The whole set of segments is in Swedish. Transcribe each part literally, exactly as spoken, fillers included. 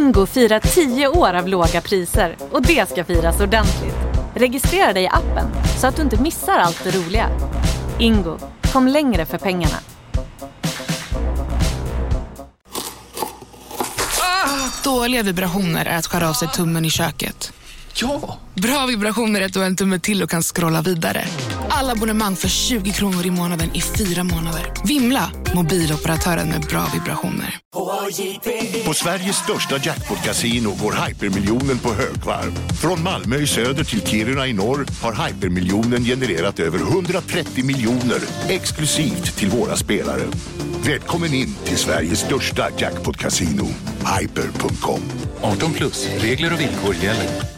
Ingo firar tio år av låga priser och det ska firas ordentligt. Registrera dig i appen så att du inte missar allt det roliga. Ingo, kom längre för pengarna. Ah, dåliga vibrationer är att skära av sig tummen i köket. Ja! Bra vibrationer är att du har en tumme till och kan scrolla vidare. Alla abonnemang för tjugo kronor i månaden i fyra månader. Vimla, mobiloperatören med bra vibrationer. På Sveriges största jackpot-casino går Hypermiljonen på högvarv. Från Malmö i söder till Kiruna i norr har Hypermiljonen genererat över hundratrettio miljoner exklusivt till våra spelare. Välkommen in till Sveriges största jackpot-casino, hyper punkt com. arton plus, regler och villkor gäller.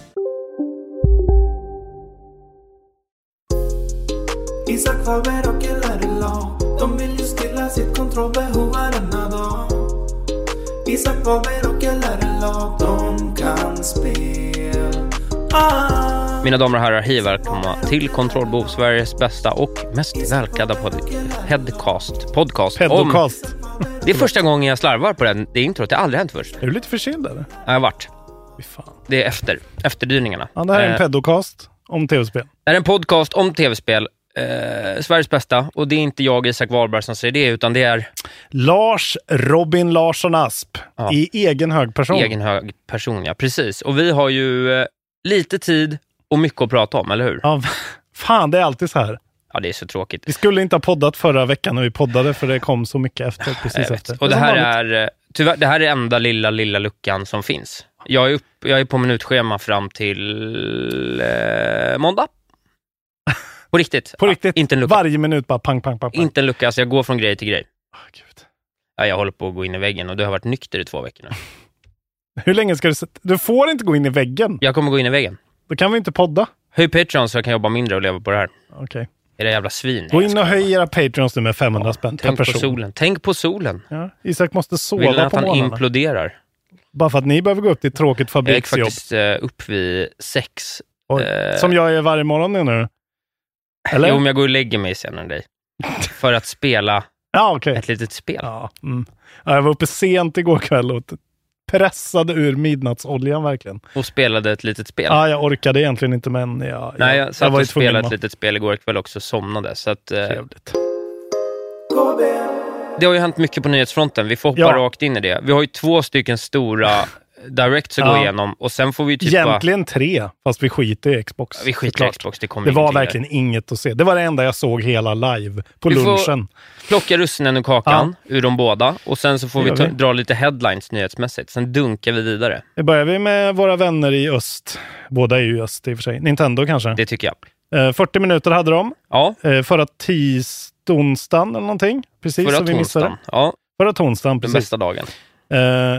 Isak Faber och L-R-L-A, de vill ju stilla sitt kontrollbehov varenda dag. Isak Faber och L-R-L-A, de kan spela. Ah. Mina damer och herrar, hej välkomna till Kontrollbehov, Sveriges bästa och mest välklädda pod- podcast. podcast Pedocast. Om... Det är första gången jag slarvar på den. Det är introt, det har aldrig hänt först. Är du lite förkyld eller? Jag har varit. Fy fan. Det är efter, efterdyningarna. Ja, det här är en eh, pedocast om tv-spel. Det är en podcast om tv-spel. Eh, Sveriges bästa. Och det är inte jag, Isak Wahlberg, som säger det, utan det är Lars Robin Larsson Asp. Ja. I egen hög person. egen hög person, ja, precis. Och vi har ju eh, lite tid och mycket att prata om, eller hur? Ja, fan, det är alltid så här. Ja, det är så tråkigt. Vi skulle inte ha poddat förra veckan när vi poddade, för det kom så mycket efter, precis efter. Och det här är, tyvärr, det här är enda lilla, lilla luckan som finns. Jag är, upp, jag är på minutschema fram till eh, måndag. På riktigt. På riktigt. Ja, inte en lucka. Varje minut bara pang, pang, pang, pang. Inte en lucka, alltså jag går från grej till grej. Oh, Gud. Ja, jag håller på att gå in i väggen och du har varit nykter i två veckor nu. Hur länge ska du sätta? Du får inte gå in i väggen. Jag kommer gå in i väggen. Då kan vi inte podda. Höj Patreon så jag kan jobba mindre och leva på det här. Okej. Okay. Är det jävla svin? Gå in och höj era Patreons nu med femhundra ja, spänn per tänk person. På solen. Tänk på solen. Ja, Isak måste sova Vill på att han morgnarna. imploderar. Bara för att ni behöver gå upp till ett tråkigt fabriksjobb. Jag gick faktiskt uh, upp vid sex. Oj, uh, som jag är varje morgon nu. Eller? Jo, om jag går och lägger mig sen än dig. För att spela ja, okay. ett litet spel. Ja, mm. ja, jag var uppe sent igår kväll och pressade ur midnattsoljan verkligen. Och spelade ett litet spel. Ja, jag orkade egentligen inte, men jag, Nej, jag, jag satt jag var och spelade ett med. litet spel igår kväll också, somnade. Så att, eh, Trevligt. det har ju hänt mycket på nyhetsfronten. Vi får hoppa ja. rakt in i det. Vi har ju två stycken stora directs att ja. gå igenom. Och sen får vi typ egentligen tre, fast vi skiter i Xbox. Ja, vi skiter i Xbox, det kommer Det var ingenting verkligen där. Inget att se. Det var det enda jag såg hela live på vi lunchen. Får plocka russinen ur kakan, ja. ur de båda. Och sen så får vi, ta, vi dra lite headlines nyhetsmässigt. Sen dunkar vi vidare. Nu börjar vi med våra vänner i öst. Båda är ju i öst i och för sig. Nintendo kanske. Det tycker jag. Eh, fyrtio minuter hade de. Ja. Eh, förra tisdagen eller någonting. Precis, förra så vi missade. Ja. Förra tonsdagen, precis. Den bästa dagen. Eh,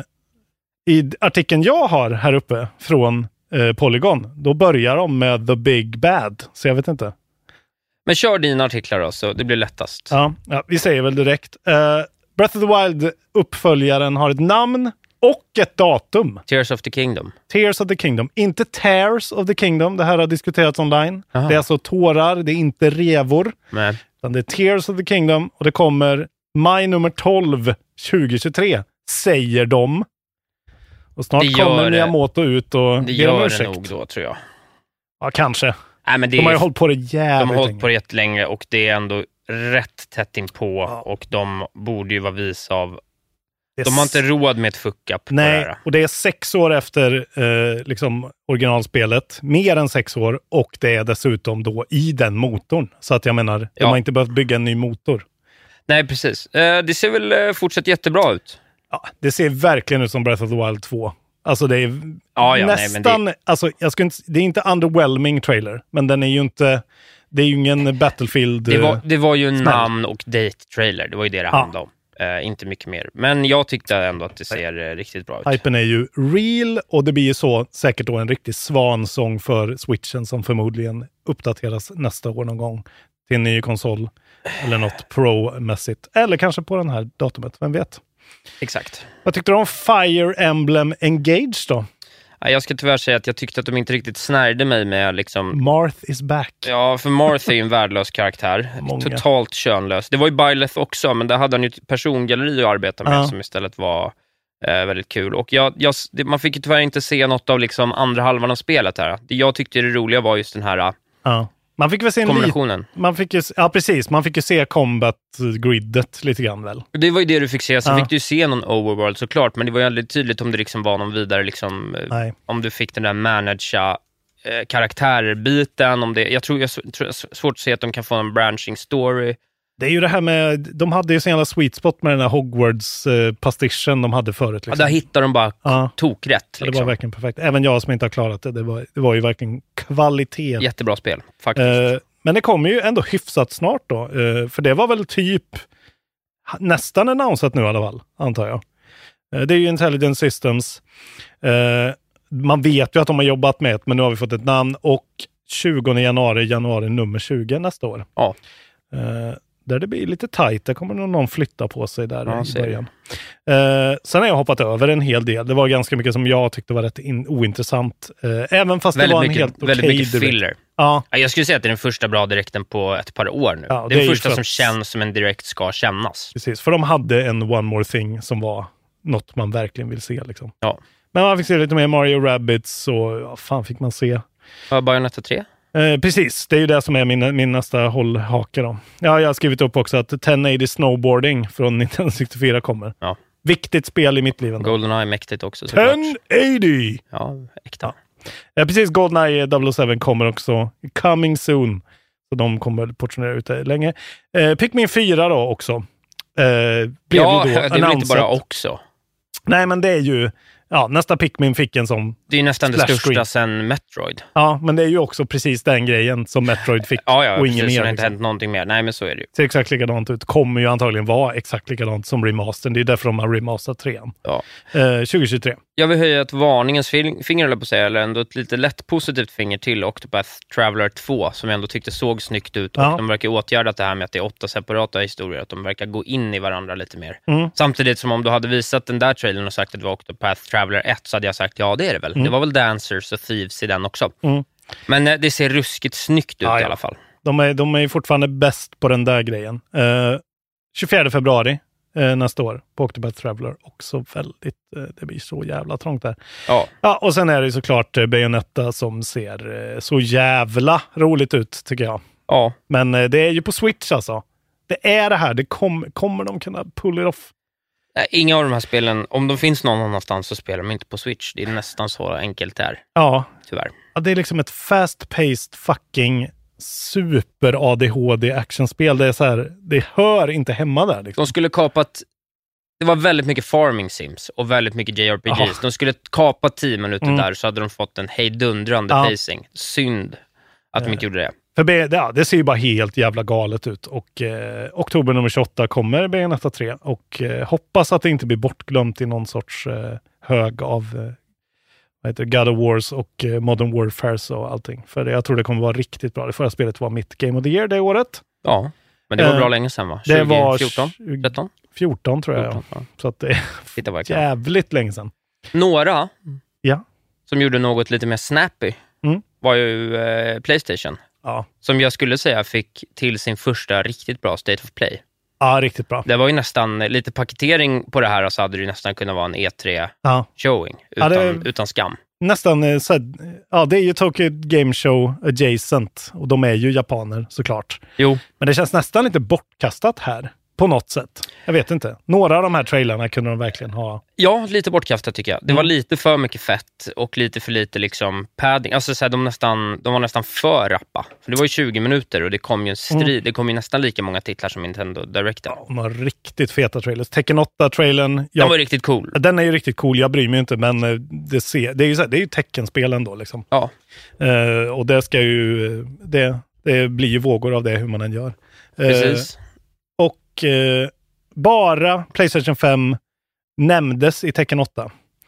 I artikeln jag har här uppe från eh, Polygon, då börjar de med The Big Bad. Så jag vet inte. Men kör dina artiklar då, så det blir lättast. Ja, ja vi säger väl direkt. Uh, Breath of the Wild-uppföljaren har ett namn och ett datum. Tears of the Kingdom. Tears of the Kingdom. Inte Tears of the Kingdom. Det här har diskuterats online. Aha. Det är alltså tårar, det är inte revor. Nej. Utan det är Tears of the Kingdom och det kommer maj nummer tolv tjugohundratjugotre, säger de. Och snart kommer Miyamoto ut och det gör det nog då, tror jag. Ja, kanske. Nej, men det de har är, ju hållit på det jävligt länge. De har hållit på det jättelänge och det är ändå rätt tätt inpå ja. Och de borde ju vara vis av... De har inte råd med ett fuck-up. Nej, på det här. Och det är sex år efter eh, liksom originalspelet. Mer än sex år. Och det är dessutom då i den motorn. Så att jag menar, de ja. har inte behövt bygga en ny motor. Nej, precis. Eh, det ser väl eh, fortsatt jättebra ut. Ja, det ser verkligen ut som Breath of the Wild två. Alltså det är ja, ja, nästan, nej, det... alltså jag skulle inte, det är inte underwhelming trailer, men den är ju inte, det är ju ingen Battlefield. Det var, det var ju en smäll. namn och date-trailer, det var ju det det ja. handlade om. Uh, inte mycket mer. Men jag tyckte ändå att det ser uh, riktigt bra ut. Hypen är ju real och det blir ju så säkert då en riktig svansång för Switchen som förmodligen uppdateras nästa år någon gång till en ny konsol eller något pro-mässigt. Eller kanske på den här datumet, vem vet? Exakt. Vad tyckte du om Fire Emblem Engage då? Jag ska tyvärr säga att jag tyckte att de inte riktigt snärde mig med liksom... Marth is back. Ja, för Marth är ju en värdelös karaktär. Många. Totalt könlös. Det var ju Byleth också, men där hade han ju ett persongalleri att arbeta med ja. som istället var Eh, väldigt kul. Och jag, jag, det, man fick ju tyvärr inte se något av liksom andra halvan av spelet här. Det jag tyckte det roliga var just den här ja. Man fick väl se en kombinationen. Li- man fick ju, ja, precis. Man fick ju se combat-gridet lite grann väl. Det var ju det du fick se. Så ja. fick du se någon overworld såklart. Men det var ju aldrig tydligt om det liksom var någon vidare liksom, Nej. om du fick den där managea eh, karaktärbiten. Om det, jag tror jag tror svårt att se att de kan få en branching story. Det är ju det här med, de hade ju så jävla sweet spot med den här Hogwarts-pastischen de hade förut. Liksom. Ja, där hittar de bara ja. tokrätt. Liksom. Ja, det var verkligen perfekt. Även jag som inte har klarat det, det var, det var ju verkligen kvalitet. Jättebra spel, faktiskt. Eh, men det kommer ju ändå hyfsat snart då. Eh, för det var väl typ nästan annonsat nu i alla fall, antar jag. Eh, det är ju Intelligent Systems. Eh, man vet ju att de har jobbat med det, men nu har vi fått ett namn. Och tjugonde januari, januari nummer tjugo nästa år. Ja. Eh, där det blir lite tajt. Där kommer nog någon flytta på sig där ja, i början. Eh, sen har jag hoppat över en hel del. Det var ganska mycket som jag tyckte var rätt in- ointressant. Eh, även fast väldigt det var en mycket, helt okej väldigt mycket direkt. filler. Ja. Jag skulle säga att det är den första bra direkten på ett par år nu. Ja, det är det är den första för som att... känns som en direkt ska kännas. Precis, för de hade en One More Thing som var något man verkligen vill se. Liksom. Ja. Men man fick se lite mer Mario Rabbids och ja, fan fick man se. Ja, Bayonetta tre. Eh, precis, det är ju det som är min, min nästa hållhake då. Ja, jag har skrivit upp också att tio åttio Snowboarding från Nintendo sextiofyra kommer. Ja. Viktigt spel i mitt liv ändå. GoldenEye mäktigt också. tio åttio! Ja, äkta. Ja. Eh, precis, GoldenEye double oh seven kommer också. Coming soon. Så de kommer portionera ut det länge. Eh, Pikmin fyra då också. Eh, blev ja, ju då det är väl inte bara också. Nej, men det är ju... Ja, nästa Pikmin fick en som... Det är nästan det största screen. sen Metroid. Ja, men det är ju också precis den grejen som Metroid fick. ja, ja, och ingen precis. mer. Det har inte Liksom. hänt någonting mer. Nej, men så är det ju. Ser exakt likadant ut. Kommer ju antagligen vara exakt likadant som remastern. Det är därför de har remasterat trean. Ja. Eh, tjugohundratjugotre. Jag vill höja ett varningens finger, eller på att säga, eller ändå ett lite lätt positivt finger till Octopath Traveler två, som jag ändå tyckte såg snyggt ut. Och ja. de verkar åtgärdat det här med att det är åtta separata historier, att de verkar gå in i varandra lite mer. Mm. Samtidigt som om du hade visat den där trailern och sagt att det var Octopath Traveler ett, så hade jag sagt, ja det är det väl. Mm. Det var väl Dancers och Thieves i den också. Mm. Men eh, det ser ruskigt snyggt ut ja, i ja. alla fall. De är, de är fortfarande bäst på den där grejen. Eh, tjugofjärde februari eh, nästa år på Octopath Traveler. Också väldigt, eh, det blir så jävla trångt där. Ja. Ja, och sen är det såklart eh, Bayonetta som ser eh, så jävla roligt ut, tycker jag. Ja. Men eh, det är ju på Switch alltså. Det är det här, det kom, kommer de kunna pull it off? Nej, inga av de här spelen, om de finns någon annanstans så spelar de inte på Switch. Det är nästan så enkelt det är. Ja. Tyvärr. Ja, det är liksom ett fast-paced fucking super-A D H D-actionspel. Det är så här, det hör inte hemma där. Liksom. De skulle kapat... Det var väldigt mycket farming sims och väldigt mycket J R P Gs. Aha. De skulle kapa tio minuter Mm. där, så hade de fått en hejdundrande Ja. pacing. Synd att de inte gjorde det. För B, ja, det ser ju bara helt jävla galet ut. Och eh, oktober nummer tjugoåtta kommer Bayonetta tre. Och eh, hoppas att det inte blir bortglömt i någon sorts eh, hög av eh, vad heter det, God of Wars och eh, Modern Warfares och allting. För jag tror det kommer vara riktigt bra. Det förra spelet var mitt Game of the Year det året. Ja, men det var Eh, bra länge sedan va? Det var fjorton? tretton? fjorton tror jag. fjorton, Ja. ja. Så att det är Titta vad jag kan. jävligt länge sedan. Några Ja. som gjorde något lite mer snappy Mm. var ju eh, PlayStation. Ja. Som jag skulle säga fick till sin första riktigt bra State of Play. Ja, riktigt bra. Det var ju nästan lite paketering på det här, så hade det ju nästan kunnat vara en E tre Ja. showing Ja, utan, det- utan skam. Nästan eh, så här, ja, det är ju Tokyo Game Show adjacent och de är ju japaner såklart. Jo, Men det känns nästan lite bortkastat här på något sätt. Jag vet inte. Några av de här trailerna kunde de verkligen ha. ja, lite bortkastat tycker jag. Det Mm. var lite för mycket fett och lite för lite liksom padding. Alltså så här, de, nästan, de var nästan för rappa. För det var ju tjugo minuter och det kom ju en strid. Mm. Det kom ju nästan lika många titlar som Nintendo Directen. De har riktigt feta trailers. Tekken åtta-trailern. Den Ja, var riktigt cool. den är ju riktigt cool. Jag bryr mig inte, men eh, det, ser, det är ju, så här, det är ju Tekken-spel ändå liksom. Ja, Eh, och det ska ju, det, det blir ju vågor av det hur man än gör. Eh, precis. och eh, bara PlayStation fem nämndes i Tekken åtta.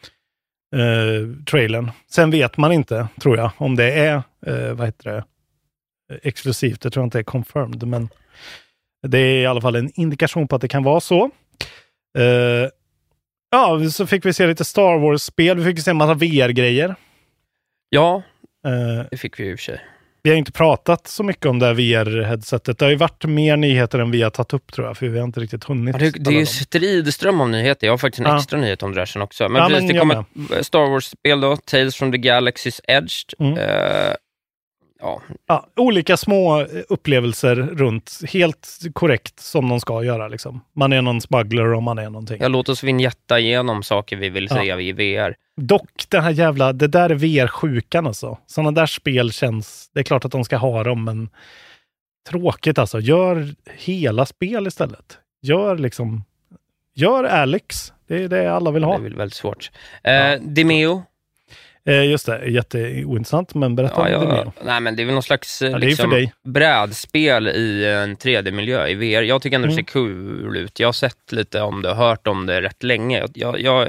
Eh, trailern. Sen vet man inte, tror jag, om det är eh, vad heter det, exklusivt. Jag tror inte det är confirmed, men det är i alla fall en indikation på att det kan vara så. Eh, ja, så fick vi se lite Star Wars-spel. Vi fick se en massa V R-grejer. Ja, Eh, det fick vi ju i och för sig. Vi har inte pratat så mycket om det här V R-headsetet. Det har ju varit mer nyheter än vi har tagit upp, tror jag. För vi har inte riktigt hunnit. Ja, det, det är ju stridström om nyheter. Jag har faktiskt en ja. extra nyhet om det här också. Men, ja, precis, men det kommer ett Star Wars-spel då. Tales from the Galaxy's Edge. Mm. Uh, ja. Ja, olika små upplevelser runt. Helt korrekt som de ska göra. Liksom. Man är någon smuggler och man är någonting. Ja, låt oss vinjetta igenom saker vi vill säga ja. i V R. Dock, den här jävla, det där är V R-sjukan alltså. Sådana där spel känns, det är klart att de ska ha dem, men tråkigt alltså. Gör hela spel istället. Gör liksom, gör Alex. Det är det alla vill ha. Det är väl väldigt svårt. Eh, ja. Demeo. Eh, just det, jätteointressant, men berätta ja, om ja. Demeo. Nej, men det är väl någon slags ja, liksom, brädspel i en tre D-miljö i V R. Jag tycker ändå mm. det ser kul ut. Jag har sett lite om det och hört om det rätt länge. Jag... jag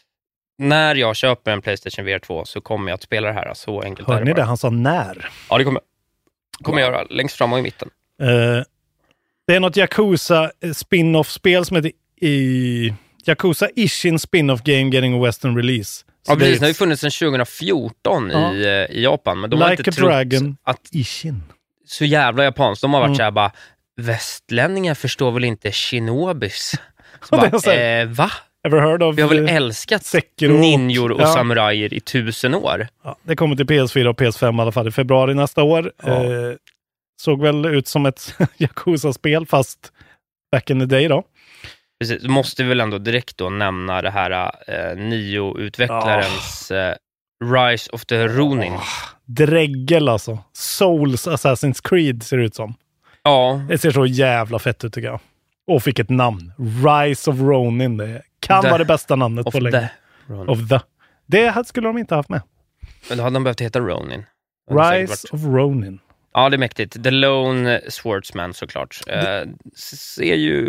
När jag köper en PlayStation V R två så kommer jag att spela det här. Så enkelt Hör är det ni bara. det? Han sa när. Ja, det kommer, kommer jag göra. Längst fram och i mitten. Uh, det är något Yakuza spin-off-spel som heter i Yakuza Ishin spin-off game getting a western release. Så ja, precis. Det har ju funnits sedan tjugo fjorton ja. i, i Japan. Men de like har inte a trott dragon, att Ishin. Så jävla japanskt. De har varit mm. så här bara, västlänningar förstår väl inte shinobis. Så bara, så eh, va? Ever heard of Vi har väl älskat Sekiro ninjor och ja. samurajer i tusen år. Ja, det kommer till P S fyra och P S fem i alla fall i februari nästa år. Ja. Eh, såg väl ut som ett Yakuza-spel fast back in the day då. Precis, du måste väl ändå direkt då nämna det här eh, Nio-utvecklarens oh. eh, Rise of the Ronin. Oh. Dräggel alltså. Souls Assassin's Creed ser det ut som. Ja. Det ser så jävla fett ut tycker jag. Och fick ett namn. Rise of Ronin. Det kan the, vara det bästa namnet på länge. Of the. Det skulle de inte haft med. Men då hade de behövt heta Ronin. Rise of Ronin. Ja, det är mäktigt. The Lone Swordsman såklart. Det... Eh, ser ju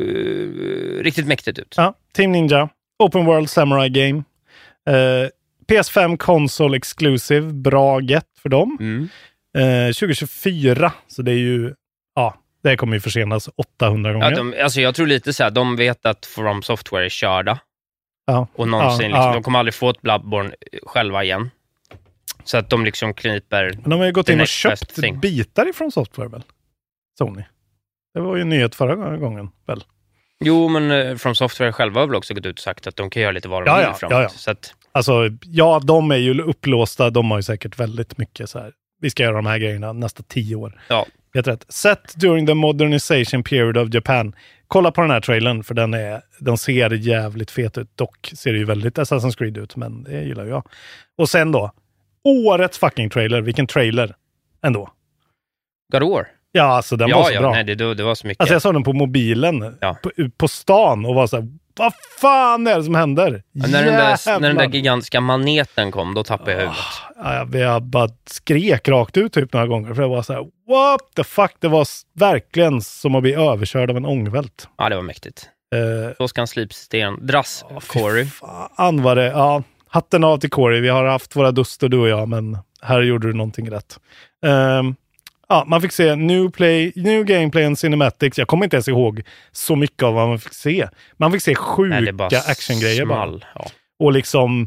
riktigt mäktigt ut. Ja, Team Ninja. Open World Samurai Game. Eh, P S fem Console Exclusive. Bra get för dem. Mm. Eh, tjugo tjugofyra. Så det är ju... Ja, det kommer ju försenas åttahundra gånger. Ja, de, alltså jag tror lite så här, de vet att From Software är körda. Ja. Och någonsin, ja, liksom, ja. de kommer aldrig få ett Bloodborne själva igen. Så att de liksom kniper... Men de har ju gått in och köpt bitar ifrån Software väl? Sony. Det var ju en nyhet förra gången väl? Jo, men uh, From Software själva har väl också gått ut och sagt att de kan göra lite vad de ja, vill ja, framåt. Ja, ja. Så att... Alltså, ja, de är ju upplåsta. De har ju säkert väldigt mycket så här. Vi ska göra de här grejerna nästa tio år. Ja. Helt rätt. Set during the modernization period of Japan. Kolla på den här trailern för den, är, den ser jävligt fet ut. Dock ser det ju väldigt Assassin's Creed ut, men det gillar jag. Och sen då, årets fucking trailer. Vilken trailer ändå. God of War. Ja, alltså den ja, var så ja, bra. Nej, det, det var så mycket. Alltså jag såg den på mobilen ja. på, på stan och var så här, vad fan är det som händer? Ja, när, den där, när den där gigantiska maneten kom, då tappade jag huvudet. Ja, jag bara skrek rakt ut typ några gånger. För det var så här, what the fuck? Det var verkligen som att bli överkörd av en ångvält. Ja, det var mäktigt. Uh, då ska han slipsten. Dras, oh, Corey. Fan var det. Ja, hatten av till Corey. Vi har haft våra duster, du och jag, men här gjorde du någonting rätt. Um, Ja, man fick se new play, new gameplay and cinematics. Jag kommer inte ens ihåg så mycket av vad man fick se. Man fick se sjuka Nej, actiongrejer bara. Ja. Och liksom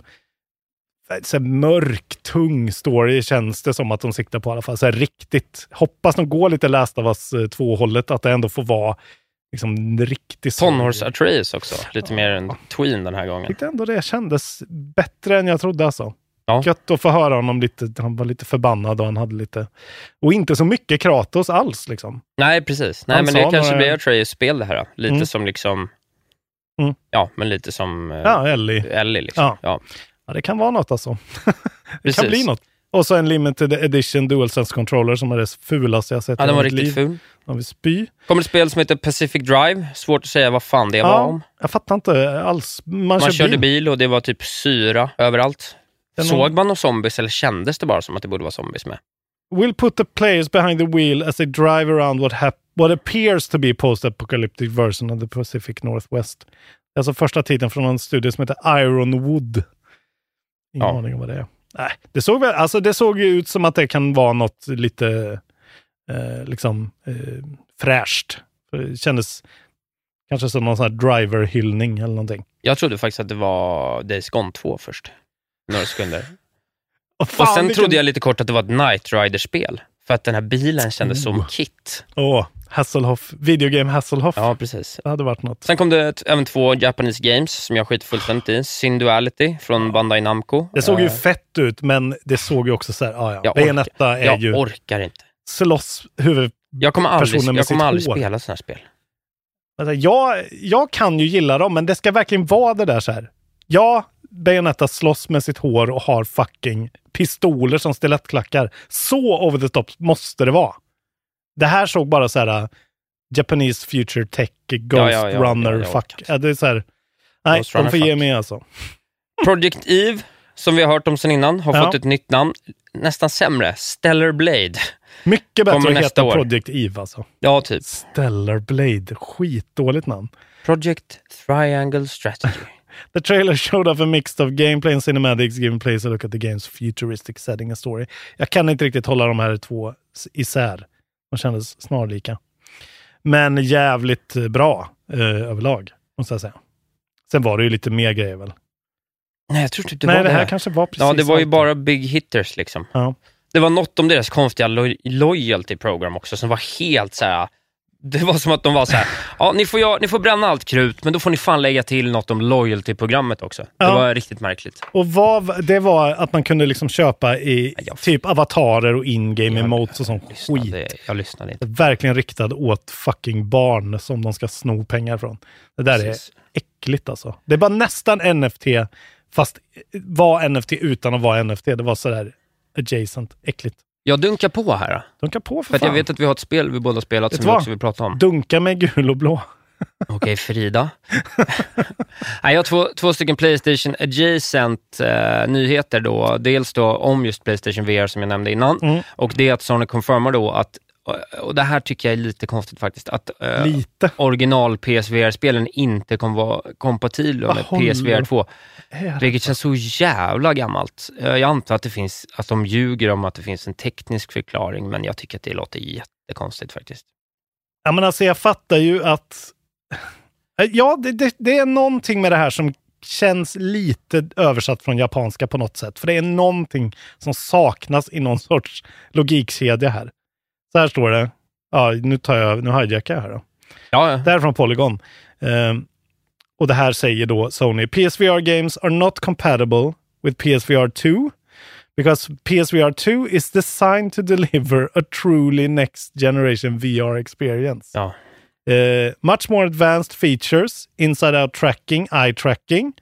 så här, mörk, tung story känns det som att de siktar på i alla fall. Så här, riktigt. Hoppas de går lite Last of Us två-hållet. Att det ändå får vara liksom riktigt... Tonårs Atreus också. Lite ja. mer än tween den här gången. Jag tyckte ändå det kändes bättre än jag trodde alltså. Ja. Gött att få höra honom lite, han var lite förbannad och han hade lite, och inte så mycket Kratos alls liksom. Nej, precis. Nej, han men det kanske några... blir Atreus spel det här. Lite mm. som liksom, mm. ja, men lite som ja, Ellie. Ellie liksom. Ja. Ja. ja, det kan vara något alltså. det precis. kan bli något. Och så en limited edition DualSense controller som är det fulaste jag sett. Ja, den var riktigt liv. ful. Man vill spy. Kommer ett spel som heter Pacific Drive. Svårt att säga vad fan det ja, var om. Jag fattar inte alls. Man, man kör körde bil. bil och det var typ syra överallt. Den Såg man några zombies eller kändes det bara som att det borde vara zombies med? We'll put the players behind the wheel as they drive around what, hap- what appears to be a post-apocalyptic version of the Pacific Northwest. Det är alltså första titeln från en studie som heter Ironwood. Ingen ja. aning om vad det är. Nej, det såg väl, alltså det såg ju ut som att det kan vara något lite eh, liksom eh, fräscht. Det kändes kanske som någon sån här driver-hyllning eller någonting. Jag trodde faktiskt att det var Days Gone två först. Några sekunder. Oh, fan, och sen vilken... trodde jag lite kort att det var ett Knight Rider-spel. För att den här bilen kändes Oh. som Kit. Åh, oh, Hasselhoff. Videogame Hasselhoff. Ja, precis. Det hade varit något. Sen kom det ett, även två Japanese games som jag skiter fullständigt i. Synduality från Bandai Namco. Det såg ju uh, fett ut, men det såg ju också så här, ah, ja, jag Bayonetta orkar, är jag ju orkar inte. slåss huvud. Jag kommer aldrig, personen med jag kommer sitt aldrig hår. spela sådana här spel. Alltså, jag, jag kan ju gilla dem, men det ska verkligen vara det där så här. Ja, Bayonetta slåss med sitt hår och har fucking pistoler som stilettklackar. Så over the top måste det vara. Det här såg bara så här uh, Japanese Future Tech, Ghost ja, ja, Runner, ja, ja, fuck. Ja, det är så här, nej, Ghost de Runner, får ge fuck. mig alltså. Project Eve, som vi har hört om sen innan, har Ja. fått ett nytt namn. Nästan sämre. Stellar Blade. Mycket bättre Kommer att nästa heta år. Project Eve alltså. Ja, typ. Stellar Blade, skitdåligt namn. Project Triangle Strategy. The trailer showed off a mix of gameplay and cinematics giving players a look at the game's futuristic setting and story. Jag kan inte riktigt hålla de här två isär. De kändes snarlika. Men jävligt bra eh, överlag, måste jag säga. Sen var det ju lite mer grejer väl. Nej, jag tror typ det Nej, var det det här här. kanske var precis Ja, det var ju allt. bara big hitters liksom. Ja. Det var något om deras konstiga lo- loyalty program också som var helt så här. Det var som att de var så här. Ja, ni får, ja, ni får bränna allt krut, men då får ni fan lägga till något om loyalty-programmet också. Det Ja. var riktigt märkligt. Och vad, det var att man kunde liksom köpa i Ja, jag- typ avatarer och in-game Jag- emotes och sånt Jag skit. lyssnade, jag lyssnade inte. Verkligen riktad åt fucking barn som de ska sno pengar från. Det där Precis. är äckligt alltså. Det är bara nästan N F T, fast var N F T utan att vara N F T. Det var sådär adjacent, äckligt. Jag dunkar på här. Dunka på för, För att fan. jag vet att vi har ett spel vi båda spelat Vet som du vi vad? också vill prata om. Dunka med gul och blå. Okej, Frida. Nej, jag har två, två stycken PlayStation adjacent eh, nyheter då. Dels då om just PlayStation V R som jag nämnde innan. Mm. Och det är att Sony confirmar då att, och det här tycker jag är lite konstigt faktiskt, att eh, Lite. original P S V R-spelen inte kommer vara kompatibla Vad med håller P S V R två. Är det? Vilket känns så jävla gammalt. Eh, Jag antar att det finns, att de ljuger om att det finns en teknisk förklaring, men jag tycker att det låter jättekonstigt faktiskt. Ja, men alltså jag fattar ju att ja, det, det, det är någonting med det här som känns lite översatt från japanska på något sätt. För det är någonting som saknas i någon sorts logikkedja här. Så här står det. Ja, nu tar jag, nu hijackar jag här då. Ja, Det här är från Polygon. Um, och det här säger då Sony: P S V R games are not compatible with P S V R two because P S V R two is designed to deliver a truly next generation V R experience. ja. Uh, much more advanced features, inside-out tracking, eye tracking,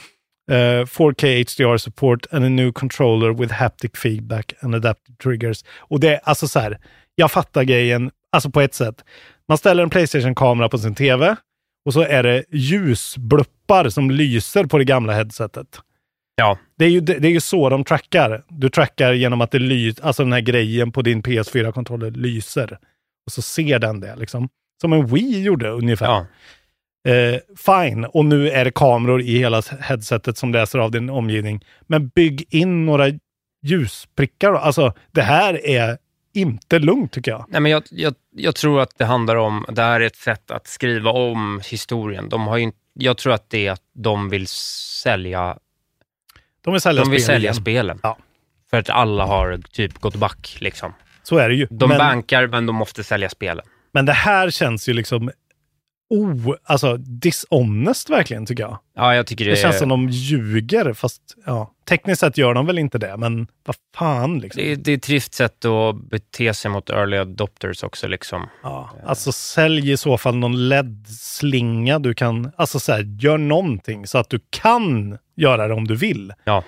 uh, four K H D R support and a new controller with haptic feedback and adaptive triggers. Och det är alltså så här, jag fattar grejen, alltså på ett sätt. Man ställer en PlayStation-kamera på sin tv och så är det ljusbluppar som lyser på det gamla headsetet. Ja. Det är ju, det, det är ju så de trackar. Du trackar genom att det lyser, alltså den här grejen på din P S fyra-kontroller lyser. Och så ser den det liksom. Som en Wii gjorde ungefär. Ja. Eh, fine. Och nu är det kameror i hela headsetet som läser av din omgivning. Men bygg in några ljusprickar då. Alltså, det här är inte lugnt tycker jag. Nej, men jag, jag, jag tror att det handlar om, det här är ett sätt att skriva om historien. De har ju, jag tror att det är att de vill sälja De vill sälja, de vill spel sälja igen. spelen. Ja. För att alla har typ gått back liksom. Så är det ju. De men, bankar, men de måste sälja spelen. men det här känns ju liksom oh, alltså dishonest verkligen tycker jag. Ja, jag tycker det, Det känns är, som de ljuger, fast ja, tekniskt sett gör de väl inte det, men vad fan liksom. det, är, det är ett trist sätt att bete sig mot early adopters också liksom. Ja, alltså sälj i så fall någon L E D-slinga du kan, alltså så här, gör någonting så att du kan göra det om du vill. Ja.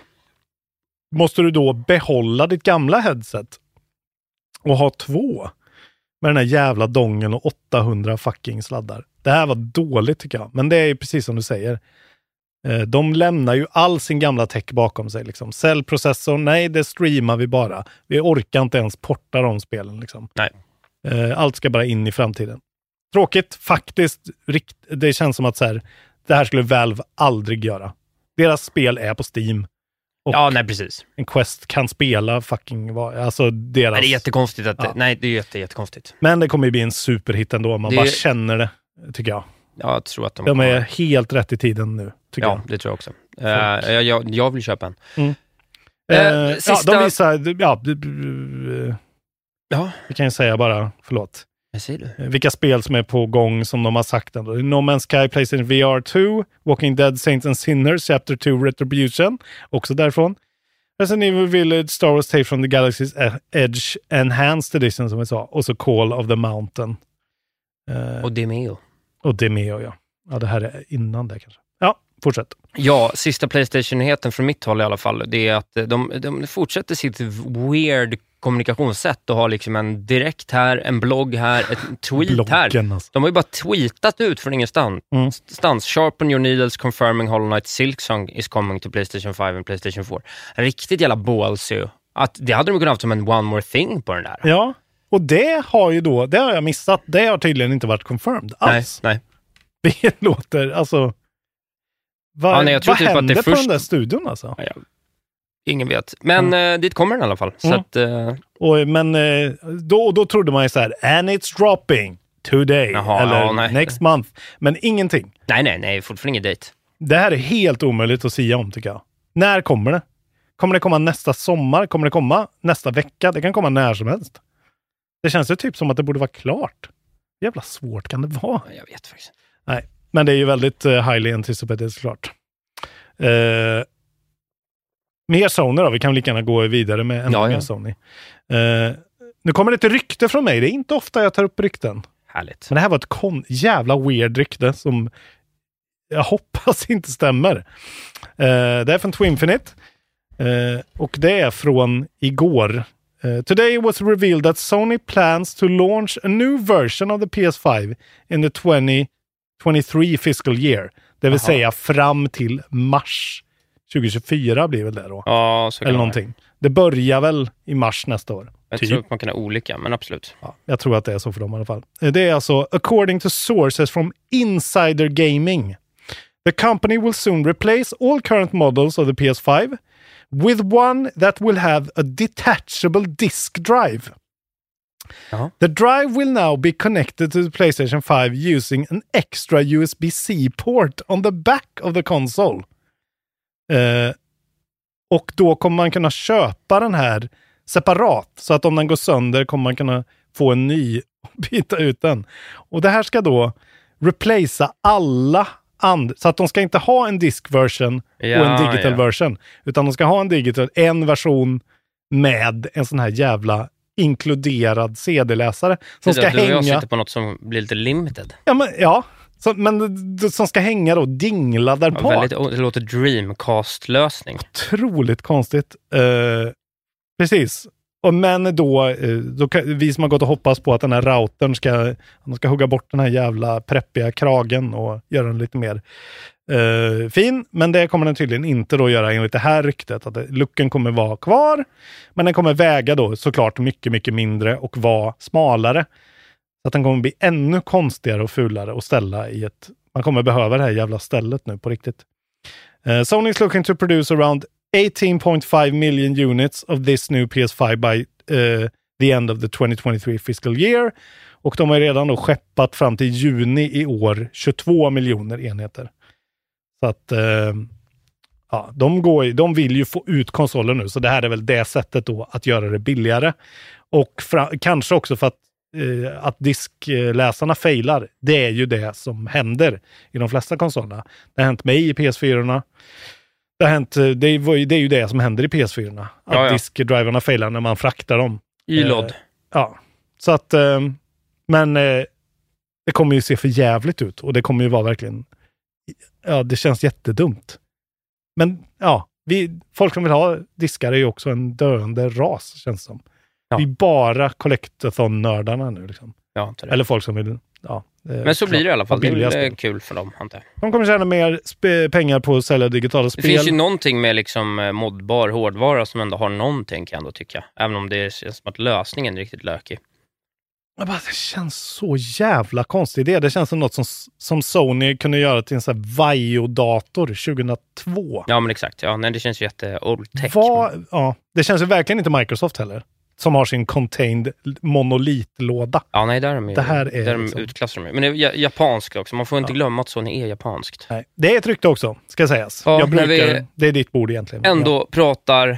Måste du då behålla ditt gamla headset och ha två med den här jävla dongen och åttahundra fucking sladdar? Det här var dåligt tycker jag, men det är ju precis som du säger. Eh, De lämnar ju all sin gamla tech bakom sig. Liksom. Cellprocessorn, nej det streamar vi bara. Vi orkar inte ens porta de spelen. Liksom. Nej. Eh, Allt ska bara in i framtiden. Tråkigt, faktiskt. Rikt, det känns som att så här, det här skulle Valve aldrig göra. Deras spel är på Steam. Och Ja, nej precis. en Quest kan spela fucking, vad- alltså deras... Nej, det är jättekonstigt att Ja. nej, det är jätte, jättekonstigt. Men det kommer ju bli en superhit ändå. Man Det- bara känner det, tycker jag. Jag tror att de, De är kommer- helt rätt i tiden nu, tycker Ja, jag. det tror jag också. Uh, jag, jag, jag vill köpa en. Mm. Eh, Eh, sista- Ja, de visar... Ja, d- d- Ja. Vi kan ju säga bara, förlåt. Jag ser du. Vilka spel som är på gång som de har sagt ändå. No Man's Sky, PlayStation V R två, Walking Dead, Saints and Sinners, Chapter två, Retribution, också därifrån. Resident Evil Village, Star Wars Tales from the Galaxy's Edge, Enhanced Edition som vi sa, och så Call of the Mountain. Uh, och Demeo. Och Demeo, ja. Ja, det här är innan det kanske. Ja, fortsätt. Ja, sista PlayStation-nyheten från mitt håll i alla fall, det är att de, de fortsätter sitt weird kommunikationssätt och har liksom en direkt här, en blogg här, ett tweet Bloggen, här. Alltså. De har ju bara tweetat ut från ingenstans. Mm. Stans, Sharpen your needles confirming Hollow Knight Silksong is coming to PlayStation fem and PlayStation fyra. Riktigt jävla balls ju. Att det hade de kunnat haft som en one more thing på den där. Ja, och det har ju då, det har jag missat. Det har tydligen inte varit confirmed alls. Nej, nej. Det låter, alltså... Vad, ja, nej, jag tror vad typ händer att det på först... den där studion alltså? Ja, ingen vet. Men mm. eh, dit kommer den i alla fall. Så mm. att, eh... och, men eh, då, då trodde man ju så här, and it's dropping today. Jaha, eller ja, nej. next month. Men ingenting. Nej, nej, nej. Fortfarande ingen date. Det här är helt omöjligt att säga om, tycker jag. När kommer det? Kommer det komma nästa sommar? Kommer det komma nästa vecka? Det kan komma när som helst. Det känns ju typ som att det borde vara klart. Jävla svårt kan det vara. Jag vet faktiskt. Nej, men det är ju väldigt uh, highly anticipated såklart. Uh, mer Sony då. Vi kan lika gärna gå vidare med ännu ja, mer ja. Sony. Uh, nu kommer det ett rykte från mig. Det är inte ofta jag tar upp rykten. Härligt. Men det här var ett kon- jävla weird rykte som jag hoppas inte stämmer. Uh, det är från Twinfinite. Uh, och det är från igår. Uh, today was revealed that Sony plans to launch a new version of the P S five in the twenty twenty-three fiscal year. Det vill Aha. säga fram till mars tjugo tjugofyra blir väl det då. Ja, så kan eller någonting. Det börjar väl i mars nästa år. Jag typ. tror att man kan ha olika, men absolut. Ja, jag tror att det är så för dem i alla fall. Det är alltså according to sources from Insider Gaming. The company will soon replace all current models of the P S five with one that will have a detachable disk drive. Uh-huh. The drive will now be connected to the PlayStation five using an extra U S B-C port on the back of the console. Uh, och då kommer man kunna köpa den här separat. Så att om den går sönder kommer man kunna få en ny och byta ut den. Och det här ska då replacea alla And- så att de ska inte ha en disk version ja, och en digital ja. version. Utan de ska ha en digital, en version med en sån här jävla inkluderad C D-läsare. Som ska du hänga... jag sitter på något som blir lite limited. Ja, men, ja. Så, men som ska hänga då, dingla där ja, på. Väldigt, det låter Dreamcast-lösning. Otroligt konstigt. Uh, precis. Och men då, då kan, vi som har gått och hoppas på att den här routern ska, de ska hugga bort den här jävla preppiga kragen och göra den lite mer uh, fin. Men det kommer den tydligen inte då göra enligt det här ryktet. Att det, lucken kommer vara kvar. Men den kommer väga då såklart mycket, mycket mindre och vara smalare. Så att den kommer bli ännu konstigare och fulare att ställa i ett... Man kommer behöva det här jävla stället nu på riktigt. Uh, Sony is looking to produce around eighteen point five million units of this new P S five by uh, the end of the twenty twenty-three fiscal year. Och de har redan då skeppat fram till juni i år tjugotvå miljoner enheter. Så att uh, ja, de, går, de vill ju få ut konsolen nu. Så det här är väl det sättet då att göra det billigare. Och fra, kanske också för att, uh, att diskläsarna failar. Det är ju det som händer i de flesta konsolerna. Det har hänt mig i P S fyra-orna. Det har hänt, det är, det är ju det som händer i P S fyra-orna. Att ja, ja. diskdriverna failar när man fraktar dem. I-lod. Eh, ja, så att eh, men eh, det kommer ju se för jävligt ut. Och det kommer ju vara verkligen, ja, det känns jättedumt. Men ja, vi, folk som vill ha diskar är ju också en döende ras, känns som. Ja. Vi är bara collectathon-nördarna nu liksom. Ja, eller folk som vill, ja. Men så blir det i alla fall. Det är kul för dem, antar jag. De kommer tjäna mer sp- pengar på att sälja digitala spel. Det finns ju någonting med liksom modbar hårdvara som ändå har någonting, kan jag ändå tycka. Även om det känns som att lösningen är riktigt lökig. Bara, det känns så jävla konstigt. Det, det känns som något som, som Sony kunde göra till en sån här Vaio-dator tjugohundratvå. Ja, men exakt. Ja, nej, det känns ju jätte-old tech. Va, ja, det känns ju verkligen inte Microsoft heller. Som har sin contained monolitlåda. Ja, nej, där är de, det här är där liksom... utklassar de. Men det är japanskt också. Man får inte ja. glömma att Sony är japanskt. Nej, det är ett rykte också, ska sägas. Ja, jag brukar, vi det är ditt bord egentligen. Ändå ja. pratar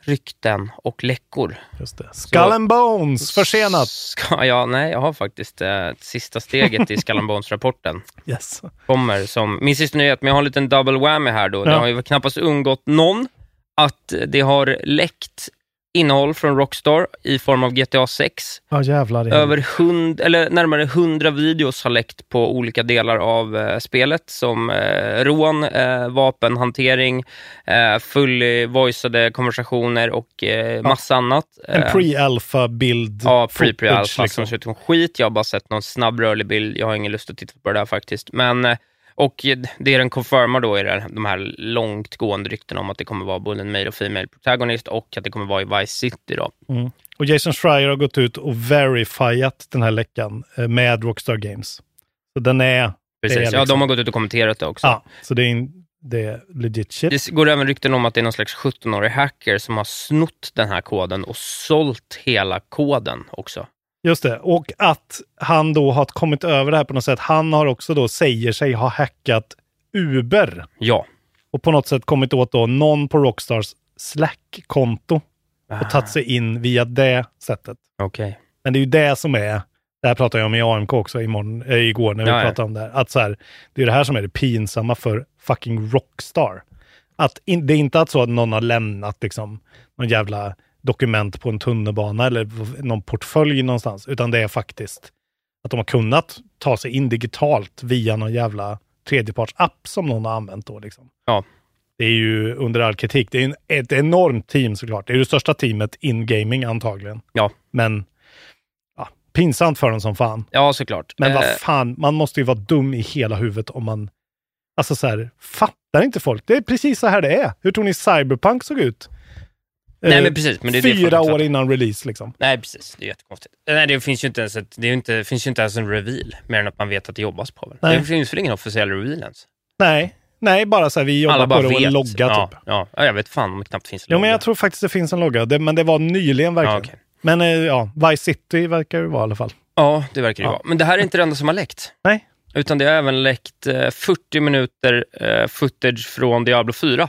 rykten och läckor. Just det. Skull and Bones, försenat. Ska, ja, nej, jag har faktiskt eh, sista steget i Skull and Bones-rapporten. Yes. Kommer som min sista nyhet, men jag har en liten double whammy här då. Ja. Det har ju knappast undgått någon att det har läckt innehåll från Rockstar i form av G T A sex. Ja, jävlar. Över hund, eller närmare hundra videos har läckt på olika delar av eh, spelet som eh, rån, eh, vapenhantering, eh, fully voiceade konversationer och eh, massa ja. annat. En pre-alpha bild. Ja, pre-pre-alpha liksom. Som ser ut som skit. Jag har bara sett någon snabb rörlig bild. Jag har ingen lust att titta på det där faktiskt. Men eh, och det den confirmar då är det, de här långtgående rykten om att det kommer vara både en male och female protagonist och att det kommer vara i Vice City då. Mm. Och Jason Schreier har gått ut och verifierat den här läckan med Rockstar Games. Så den är... Precis, är liksom, ja de har gått ut och kommenterat det också. Ja, så det är, det är legit shit. Det går även rykten om att det är någon slags sjutton-årig hacker som har snott den här koden och sålt hela koden också. Just det, och att han då har kommit över det här på något sätt. Han har också då, säger sig, ha hackat Uber. Ja. Och på något sätt kommit åt då någon på Rockstars Slack-konto. Ah. Och tagit sig in via det sättet. Okej. Okay. Men det är ju det som är, det här pratade jag om i A M K också imorgon, äh, igår när vi ja, pratade ja. om det här. Att så här, det är det här som är det pinsamma för fucking Rockstar. Att in, det är inte att så att någon har lämnat liksom någon jävla dokument på en tunnelbana eller någon portfölj någonstans, utan det är faktiskt att de har kunnat ta sig in digitalt via någon jävla tredjepartsapp som någon har använt då liksom. Ja. Det är ju under all kritik. Det är en, ett enormt team såklart. Det är det största teamet in gaming antagligen. Ja. Men ja, pinsamt för dem som fan. Ja, såklart. Men eh. vad fan, man måste ju vara dum i hela huvudet om man, alltså så här, fattar inte folk. Det är precis så här det är. Hur tror ni Cyberpunk såg ut? Nej, men precis, men det är Fyra det år innan release liksom. Nej, precis. Det är jättekonstigt. Nej, det finns ju inte ens, ett, det är ju inte, finns ju inte ens en reveal, mer än att man vet att det jobbas på. Väl? Det finns väl ingen officiell reveal ens? Nej, nej bara så här, vi jobbar på det och en logga ja, typ. Ja, ja, jag vet fan om det knappt finns en logga. Jo, men jag tror faktiskt det finns en logga, det, men det var nyligen verkligen. Ja, okay. Men ja, Vice City verkar det vara i alla fall. Ja, det verkar det ja. vara. Men det här är inte det enda som har läckt. Nej. Utan det har även läckt eh, fyrtio minuter eh, footage från Diablo fyra.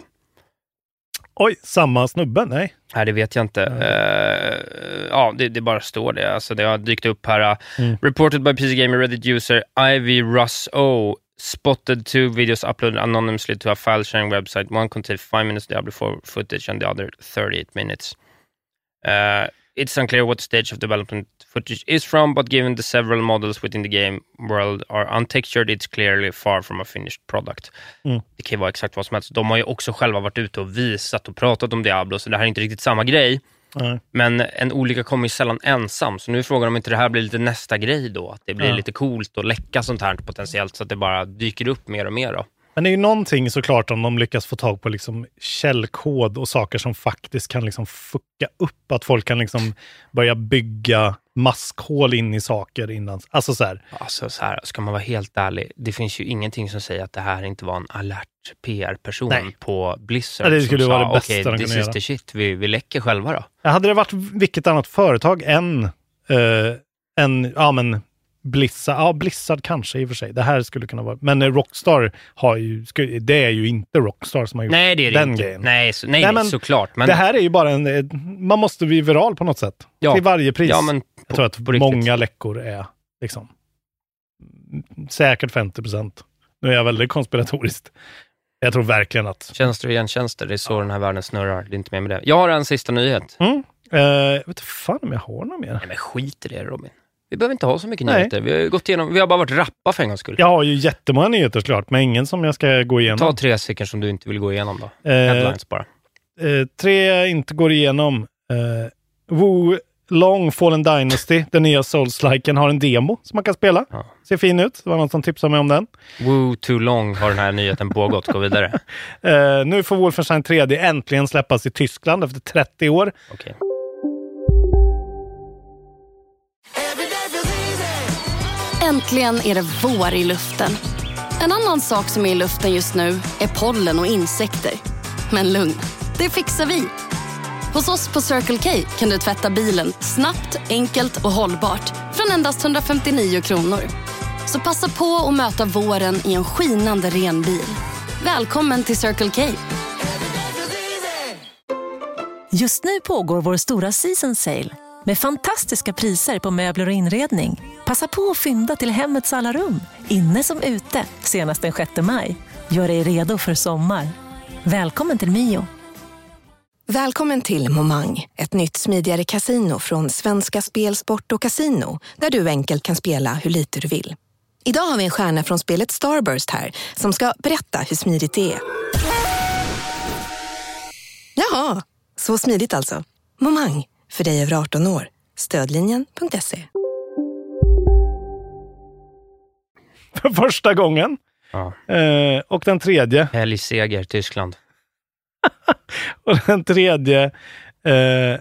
Oj, samma snubbe? Nej. Nej, det vet jag inte. Mm. Uh, ja, det, det bara står det. Alltså, det har dykt upp här. Uh, mm. Reported by P C Gamer Reddit user Ivy Russ O. Spotted two videos uploaded anonymously to a file sharing website. One contained five minutes Diablo four footage and the other thirty-eight minutes. Uh, it's unclear what stage of development footage is from, but given the several models within the game world are untextured, it's clearly far from a finished product. Mm. Det kan ju vara exakt vad som helst. De har ju också själva varit ute och visat och pratat om Diablo, så det här är inte riktigt samma grej. Mm. Men en olycka kommer ju sällan ensam, så nu är frågan om inte det här blir lite nästa grej då. Att det blir mm. lite coolt att läcka sånt här potentiellt, så att det bara dyker upp mer och mer då. Men det är ju någonting såklart om de lyckas få tag på liksom källkod och saker som faktiskt kan liksom fucka upp. Att folk kan liksom börja bygga maskhål in i saker innan. Alltså så här. Alltså så här, ska man vara helt ärlig, det finns ju ingenting som säger att det här inte var en alert P R-person Nej. på Blizzard. Ja, det skulle som vara sa, det bästa okej, okay, this is the shit, vi, vi läcker själva då. Ja, hade det varit vilket annat företag än, uh, än ja men Blizzard, ja Blizzard kanske i och för sig. Det här skulle kunna vara, men Rockstar har ju, det är ju inte Rockstar som har gjort nej, det är det den inte. grejen. Nej, så, nej, nej men såklart. Men det här är ju bara en, man måste bli viral på något sätt. Ja. Till varje pris. Ja, men på, jag tror att många läckor är liksom säkert femtio procent. Nu är jag väldigt konspiratoriskt. Jag tror verkligen att tjänster och gentjänster, det är så ja. den här världen snurrar. Det är inte mer med det. Jag har en sista nyhet. Mm. Uh, jag vet inte fan om jag har någon mer. Nej, men skit i det, Robin. Vi behöver inte ha så mycket Nej. nyheter. Vi har gått igenom, vi har bara varit rappa för en gångs skull. Jag har ju jättemånga nyheter såklart, men ingen som jag ska gå igenom. Ta tre stycken som du inte vill gå igenom då. Eh, Headlines bara. Eh, tre jag inte går igenom. Eh, Wo Long Fallen Dynasty, den nya Souls-liken, har en demo som man kan spela. Ja. Ser fin ut. Det var någon som tipsade mig om den. Wo Too Long har den här nyheten pågått. Gå vidare. eh, nu får Wolfenstein tre D äntligen släppas i Tyskland efter trettio år. Okej. Okay. Äntligen är det vår i luften. En annan sak som är i luften just nu är pollen och insekter. Men lugn, det fixar vi. Hos oss på Circle K kan du tvätta bilen snabbt, enkelt och hållbart från endast hundrafemtionio kronor. Så passa på att möta våren i en skinande ren bil. Välkommen till Circle K. Just nu pågår vår stora season sale med fantastiska priser på möbler och inredning. Passa på att fynda till hemmets alla rum, inne som ute, senast den sjätte maj. Gör dig redo för sommar. Välkommen till Mio. Välkommen till Momang, ett nytt smidigare kasino från Svenska Spel, Sport och Casino, där du enkelt kan spela hur lite du vill. Idag har vi en stjärna från spelet Starburst här som ska berätta hur smidigt det är. Jaha, så smidigt alltså. Momang, för dig över arton år. Stödlinjen punkt se. För första gången. Ja. Eh, och den tredje. Helgseger, Tyskland. Och den tredje eh,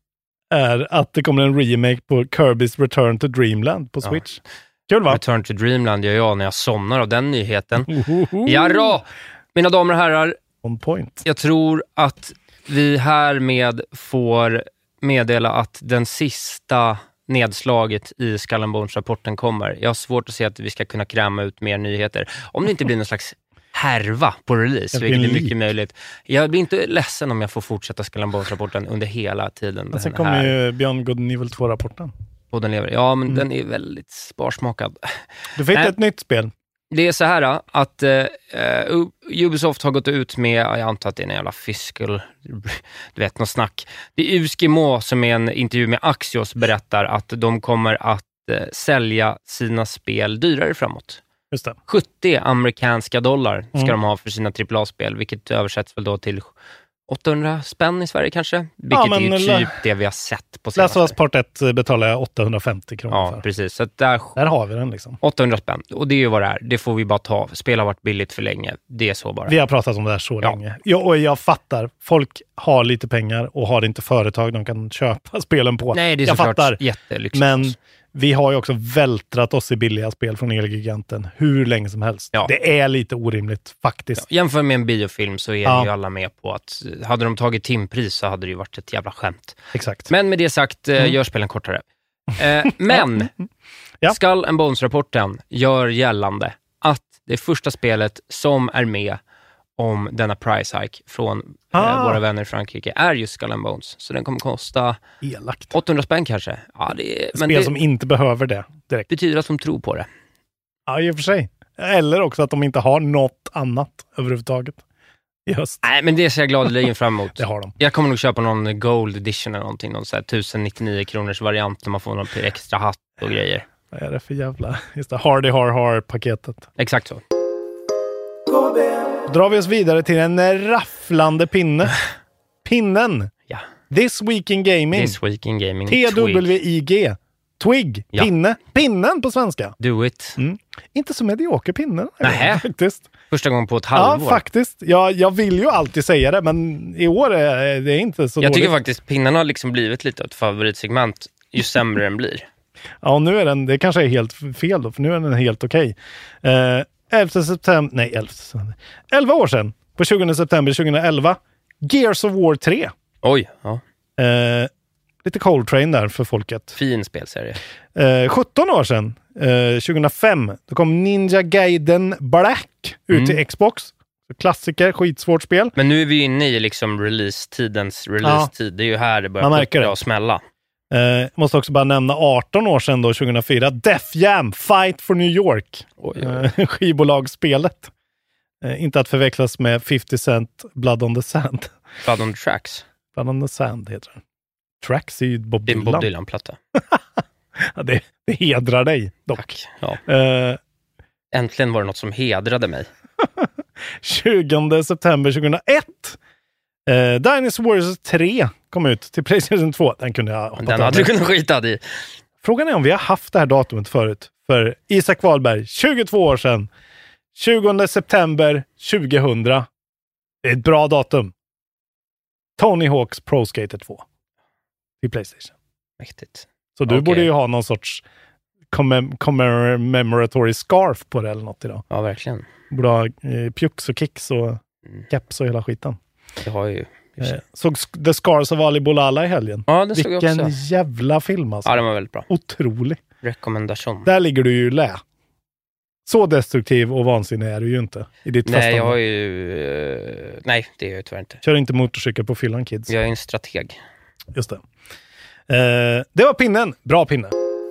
är att det kommer en remake på Kirby's Return to Dreamland på Switch. Ja. Kul, va? Return to Dreamland gör jag när jag somnar av den nyheten. Jarå! Mina damer och herrar. On point. Jag tror att vi härmed får meddela att den sista nedslaget i Skull and Bones-rapporten kommer. Jag har svårt att se att vi ska kunna kräma ut mer nyheter. Om det inte blir någon slags härva på release, vilket är mycket möjligt. Jag blir inte ledsen om jag får fortsätta Skull and Bones-rapporten under hela tiden. Men sen kommer ju Beyond Good and Evil två-rapporten. Och den lever. Ja, men mm. den är väldigt sparsmakad. Du fick ett nytt spel. Det är så här att uh, Ubisoft har gått ut med, jag antar att det är en jävla fiscal, du vet, något snack. Det är Uskimo som är en intervju med Axios berättar att de kommer att uh, sälja sina spel dyrare framåt. Just det. sjuttio amerikanska dollar ska mm. de ha för sina trippel A-spel, vilket översätts väl då till åttahundra spänn i Sverige kanske. Vilket ja, är ju typ lä- det vi har sett på senaste. Last of Us Part ett betalar jag åttahundrafemtio kronor ja, för. Precis. Så där, där har vi den liksom. åttahundra spänn. Och det är ju vad det är. Det får vi bara ta. Spel har varit billigt för länge. Det är så bara. Vi har pratat om det här så ja. länge. Jag, och jag fattar. Folk har lite pengar och har inte företag de kan köpa spelen på. Nej, det är jag såklart fattar. Jättelyxigt. Men vi har ju också vältrat oss i billiga spel från Elgiganten hur länge som helst. Ja. Det är lite orimligt faktiskt. Ja, jämför med en biofilm så är ja. ju alla med på att hade de tagit timpris så hade det ju varit ett jävla skämt. Exakt. Men med det sagt, mm. gör spelen kortare. Eh, men ja. Skull and Bones-rapporten gör gällande att det första spelet som är med om denna price hike från ah. eh, våra vänner i Frankrike är just Skull and Bones. Så den kommer kosta elakt. åttahundra spänn kanske. Ja, det är, men spel det som inte behöver det direkt. Betyder att de tror på det. Ja, i och för sig. Eller också att de inte har något annat överhuvudtaget. Just. Nej, men det ser jag gladeligen fram emot. Det har de. Jag kommer nog köpa någon Gold Edition eller någonting. Någon så här tusen nittionio kronors variant där man får någon extra hatt och grejer. Vad är det för jävla... Just det, Hardy Har Har-paketet. Exakt så. Då drar vi oss vidare till en rafflande pinne. Pinnen. Ja. This Week in Gaming. This Week in Gaming. T W I G. Twig. Ja. Pinne. Pinnen på svenska. Do it. Mm. Inte så medioker pinnen. Nej. Faktiskt. Första gången på ett halvår. Ja, faktiskt. Jag, jag vill ju alltid säga det, men i år är det inte så Jag dåligt. tycker faktiskt pinnen har liksom blivit lite ett favoritsegment ju sämre den blir. Ja, och nu är den, det kanske är helt fel då, för nu är den helt okej. Okay. Eh, elfte september, nej, elfte september. elva år sedan, på tjugonde september tjugoelva, Gears of War tre. Oj, ja. Eh, lite Coltrane där för folket. Fin spelserie. Eh, sjutton år sedan, eh, tjugohundrafem, då kom Ninja Gaiden Black ut mm. till Xbox. Klassiker, skitsvårt spel. Men nu är vi inne i liksom release-tidens release-tid. Ja. Det är ju här det börjar plocka och smälla. Eh, måste också bara nämna arton år sedan då, tjugohundrafyra. Def Jam, Fight for New York. Oj, oj. Eh, skivbolagsspelet. Eh, inte att förväxlas med fifty Cent Blood on the Sand. Blood on the Tracks. Blood on the Sand heter den. Tracks är ju Bob Dylan. Det är en Bob Dylan-platta. Ja, det, det hedrar dig dock. Tack. Ja. Eh, Äntligen var det något som hedrade mig. tjugonde september tjugohundraett. Eh, Dynasty Warriors tre kom ut till PlayStation två. Den kunde jag hoppat Den hade du kunnat skita i. Frågan är om vi har haft det här datumet förut. För Isak Wahlberg, tjugotvå år sedan. tjugonde september tjugohundra. Det är ett bra datum. Tony Hawk's Pro Skater två. Till PlayStation. Mäktigt. Så du okay. borde ju ha någon sorts commem- commemoratory scarf på det eller något idag. Ja, verkligen. Borde ha eh, pjux och kicks och mm. caps och hela skiten. Det har ju... Eh, såg The Scars of Ali Bolala i helgen. Ja, det såg jag också. Vilken jävla film alltså. Ja, den var väldigt bra. Otrolig. Rekommendation. Där ligger du ju lä. Så destruktiv och vansinnig är du ju inte i ditt Nej, fastande. jag har ju... Uh, nej, det är jag tyvärr inte. Kör inte motorcykel på fyllan, kids. Jag är en strateg. Just det. Eh, det var pinnen. Bra pinne.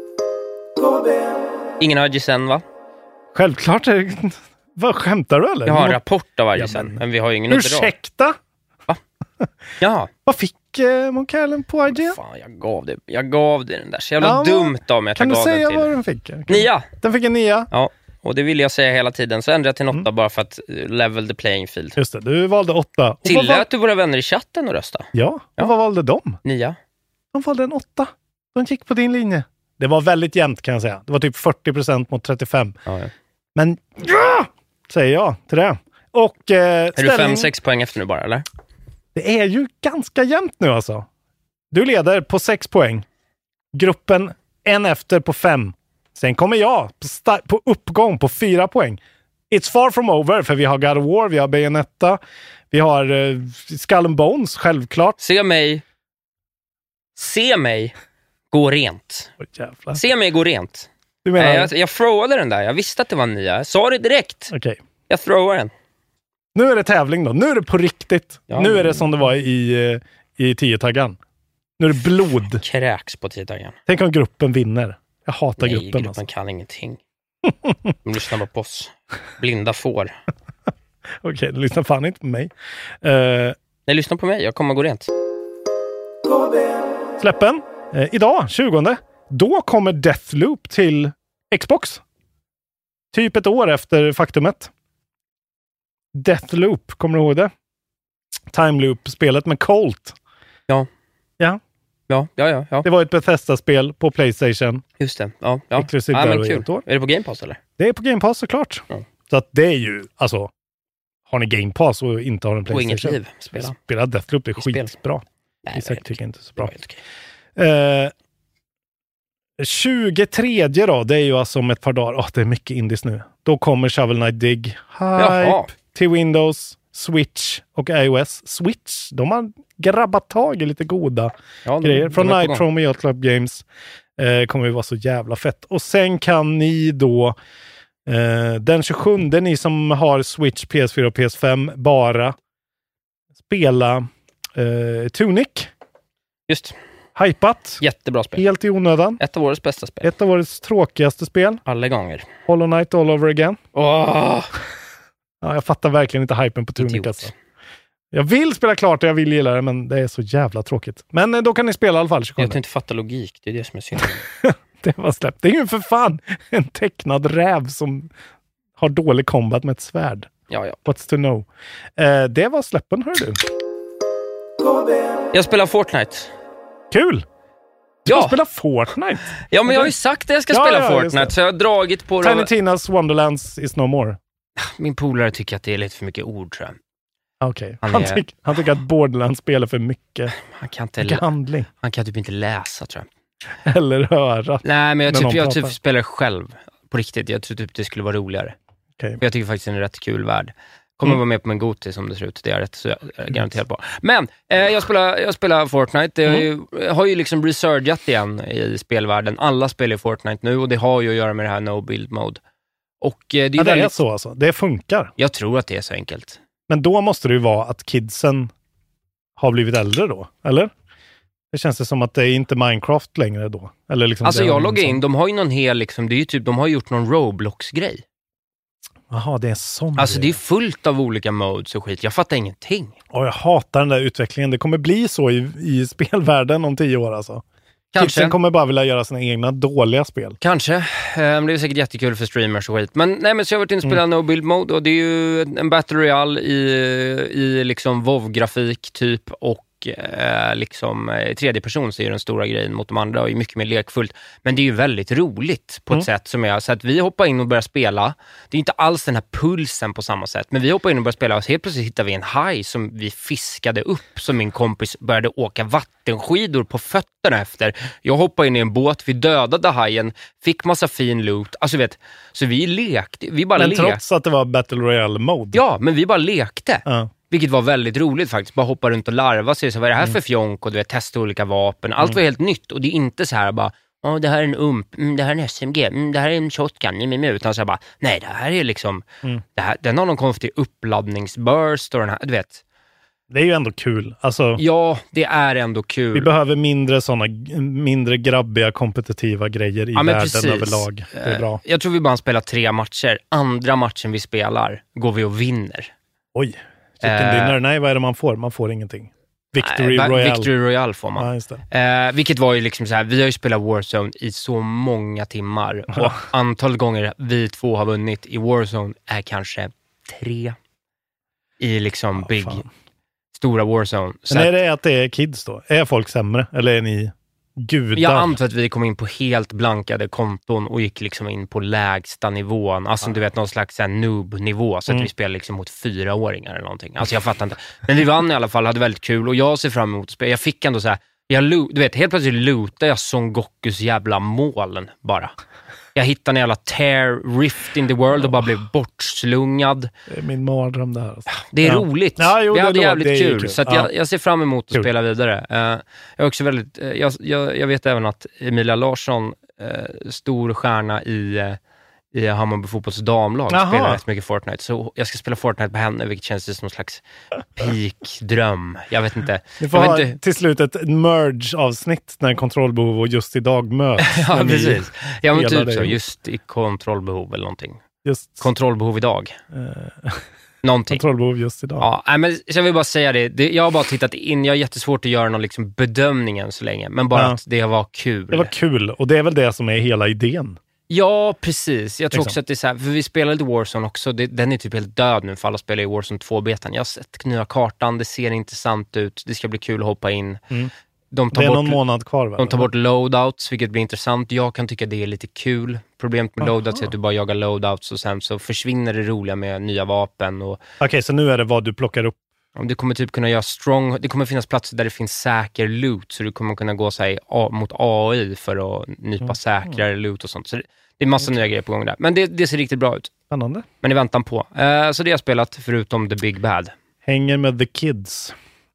Ingen har Arjisen, va? Självklart. Är det... Vad skämtar du eller? Jag har en Må... rapport av Arjisen, ja, men... men vi har ju ingen underlag. Ursäkta? Va? Ja. Vad fick eh, Monkallen på Arjisen? Fan, jag gav det. Jag gav det den där. Så jävla ja, dumt av mig att jag gav den till. Kan du säga vad den fick? Okay. Nia. Den fick en nia. Ja. Och det ville jag säga hela tiden. Så ändrade jag till en åtta mm. bara för att level the playing field. Just det, du valde åtta. Och Tillät val... du våra vänner i chatten att rösta? Ja, och ja. Vad valde de? Nia. De valde en åtta. De gick på din linje. Det var väldigt jämnt kan jag säga. Det var typ fyrtio procent mot trettiofem. Ja, ja. Men ja, säger jag till det. Och, eh, är ställning... du fem sex poäng efter nu bara, eller? Det är ju ganska jämnt nu alltså. Du leder på sex poäng. Gruppen en efter på fem. Sen kommer jag på, sta- på uppgång på fyra poäng. It's far from over, för vi har God of War, vi har Bayonetta, vi har uh, Skull and Bones, självklart. Se mig. Se mig gå rent. Oh, Se mig gå rent. Du menar... Nej, jag, jag throwade den där. Jag visste att det var en nia. Jag sa det direkt. Okej. Okay. Jag throwade den. Nu är det tävling då. Nu är det på riktigt. Ja, nu är det som det var i, i tio-taggan. Nu är det blod. Kräks på tio-taggan. Tänk om gruppen vinner. Jag hatar Nej, gruppen. gruppen alltså. kan ingenting. De lyssnar bara på oss. Blinda får. Okej, okay, du lyssnar fan inte på mig. Uh, Nej, lyssna på mig. Jag kommer gå rent. Släppen. Uh, idag, tjugonde. Då kommer Deathloop till Xbox. Typ ett år efter faktumet. Deathloop, kommer du ihåg det? Timeloop-spelet med Colt. Ja. Ja. Ja, ja, ja. ja. Det var ett Bethesda-spel på PlayStation. Just det, ja. ja. Exklusivt ja där men kul. Är det på Game Pass eller? Det är på Game Pass såklart. Ja. Så att det är ju, alltså, har ni Game Pass och inte har en PlayStation. Och inget liv. Spela. Spela Deathloop, det är skitbra. Nej, Isak tycker inte så bra. Okay. Eh, tjugotre då, det är ju alltså om ett par dagar. Oh, det är mycket indies nu. Då kommer Shovel Knight Dig. Hype Jaha. Till Windows, Switch och iOS. Switch, de har grabbat tag i lite goda ja, grejer. De, Från Nitro och Yacht Club Games eh, kommer ju vara så jävla fett. Och sen kan ni då eh, den tjugosjunde, ni som har Switch, P S fyra och P S fem, bara spela eh, Tunic. Just. Hypat. Jättebra spel. Helt i onödan. Ett av årets bästa spel. Ett av årets tråkigaste spel. Alla gånger. Hollow Knight all over again. Åh! Ja, jag fattar verkligen inte hypen på Tunic alltså. Jag vill spela klart och jag vill gilla det, men det är så jävla tråkigt. Men eh, då kan ni spela i alla fall. Jag kan inte fatta logik, det är det som är synd. Det var släppt. Det är ju för fan en tecknad räv som har dålig combat med ett svärd. Ja, ja. What's to know? Eh, det var släppen, hör du. Jag spelar Fortnite. Kul! Ja. Jag spelar Fortnite. Ja, men jag har ju sagt att jag ska ja, spela ja, Fortnite, så jag har dragit på... Tiny Tina's Wonderlands is no more. Min polare tycker att det är lite för mycket ord, tror jag. Okej. Okay. Han, han, är... tyck, han tycker att Borderlands spelar för mycket, han kan inte mycket lä- handling. Han kan typ inte läsa, tror jag. Eller höra. Nej, men jag, typ, jag typ spelar själv. På riktigt, jag tror typ det skulle vara roligare. Okay. Jag tycker faktiskt det är en rätt kul värld. Kommer mm. vara med på min Goti som det ser ut. Det är rätt så jag är garanterat på. Men eh, jag, spelar, jag spelar Fortnite. Jag, mm. jag har ju liksom resurgat igen i spelvärlden. Alla spelar Fortnite nu och det har ju att göra med det här no build mode. Och eh, det är, ja, det väldigt... är så alltså. Det funkar. Jag tror att det är så enkelt. Men då måste det ju vara att kidsen har blivit äldre då, eller? Det känns det som att det är inte Minecraft längre då. Eller liksom alltså jag loggar in, som... de har ju någon hel liksom, det är ju typ, de har gjort någon Roblox-grej. Jaha, det är sån Alltså grej. det är fullt av olika modes och skit. Jag fattar ingenting. Och jag hatar den där utvecklingen. Det kommer bli så i, i spelvärlden om tio år alltså. Kanske. Kidsen kommer bara vilja göra sina egna dåliga spel. Kanske. Um, det är säkert jättekul för streamers och skit. Men nej, men så jag har varit inne och spelat mm. no build mode och det är ju en Battle Royale i, i liksom WoW-grafik typ och eh, liksom i tredje person så är den stora grejen mot de andra och är mycket mer lekfullt. Men det är ju väldigt roligt på ett mm. sätt som är så att vi hoppar in och börjar spela. Det är inte alls den här pulsen på samma sätt. Men vi hoppar in och börjar spela och helt plötsligt hittar vi en haj som vi fiskade upp som min kompis började åka vattenskidor på fötterna efter. Jag hoppade in i en båt, vi dödade hajen, fick massa fin loot. Alltså vet, så vi lekte. Vi bara men lekte. trots att det var Battle Royale-mode. Ja, men vi bara lekte. Ja. Vilket var väldigt roligt faktiskt. Bara hoppa runt och larva sig. Så vad är det här mm. för fjonk? Och du vet, testa olika vapen. Allt mm. var helt nytt. Och det är inte så här bara, ja, det här är en ump, mm, det här är en S M G, mm, det här är en shotgun, mm, mm, utan så jag bara, nej, det här är liksom, mm. det här, den har någon konstig uppladdningsburst och den här, du vet. Det är ju ändå kul. Alltså, ja, det är ändå kul. Vi behöver mindre sådana, mindre grabbiga, kompetitiva grejer i ja, världen precis. överlag. Det är bra. Jag tror vi bara spelar tre matcher. Andra matchen vi spelar går vi och vinner. Oj, chicken uh, dinner. Nej, vad är det man får? Man får ingenting. Victory nej, Royale. Victory Royale får man. Ja, just det. Uh, vilket var ju liksom så här, vi har ju spelat Warzone i så många timmar. Och antal gånger vi två har vunnit i Warzone är kanske tre. I liksom ja, big... Fan. Stora Warzone. Så men är det att det är kids då? Är folk sämre? Eller är ni gudar? Jag antar att vi kom in på helt blankade konton och gick liksom in på lägsta nivån. Alltså ja. du vet, någon slags noob-nivå. Så mm. att vi spelar liksom mot fyraåringar eller någonting. Alltså jag fattar inte. Men vi vann i alla fall, hade väldigt kul. Och jag ser fram emot att spela. Jag fick ändå så här, jag lo- du vet, helt plötsligt lootade jag Son Gokus jävla moln bara. Jag hittade en jävla tear rift in the world och bara blev bortslungad. Det är min mardröm där. Alltså. Det är ja. roligt. Ja, jo, vi hade jävligt det kul. kul. Så att ja. jag, jag ser fram emot att kul. spela vidare. Uh, jag är också väldigt... Uh, jag, jag, jag vet även att Emilia Larsson, uh, stor stjärna i, uh, i Hammarby fotbolls damlag, Aha. spelar rätt mycket Fortnite. Så jag ska spela Fortnite på henne, vilket känns som någon slags peak-dröm. Jag vet inte. Vi får jag ha vet inte. till slut ett merge-avsnitt när kontrollbehov och just idag möts. Ja, precis. Ja, men typ så. Just i kontrollbehov eller någonting. Just. Kontrollbehov idag. Uh. Någonting. Kontrollbehov just idag. Ja, nej, men jag vill bara säga det. det. Jag har bara tittat in. Jag har jättesvårt att göra någon liksom bedömning än så länge. Men bara ja. att det var kul. Det var kul. Och det är väl det som är hela idén. Ja, precis. Jag tror liksom. också att det är så här, för vi spelar lite Warzone också. Det, den är typ helt död nu för alla spelar i Warzone två-betan. Jag har sett nya kartan. Det ser intressant ut. Det ska bli kul att hoppa in. Mm. De tar det är bort, någon månad kvar, va? De tar bort loadouts, vilket blir intressant. Jag kan tycka det är lite kul. Problemet med Aha. loadouts är att du bara jagar loadouts och sen så försvinner det roliga med nya vapen. Och... Okej, okay, så nu är det vad du plockar upp. Du kommer typ kunna göra strong... Det kommer finnas platser där det finns säker loot. Så du kommer kunna gå så här, a, mot A I för att nypa mm. säkrare loot och sånt. Så det, det är massa okay. nya grejer på gång där. Men det, det ser riktigt bra ut. Spännande. Men i väntan på. Uh, så det har jag spelat förutom The Big Bad. Hänger med the kids.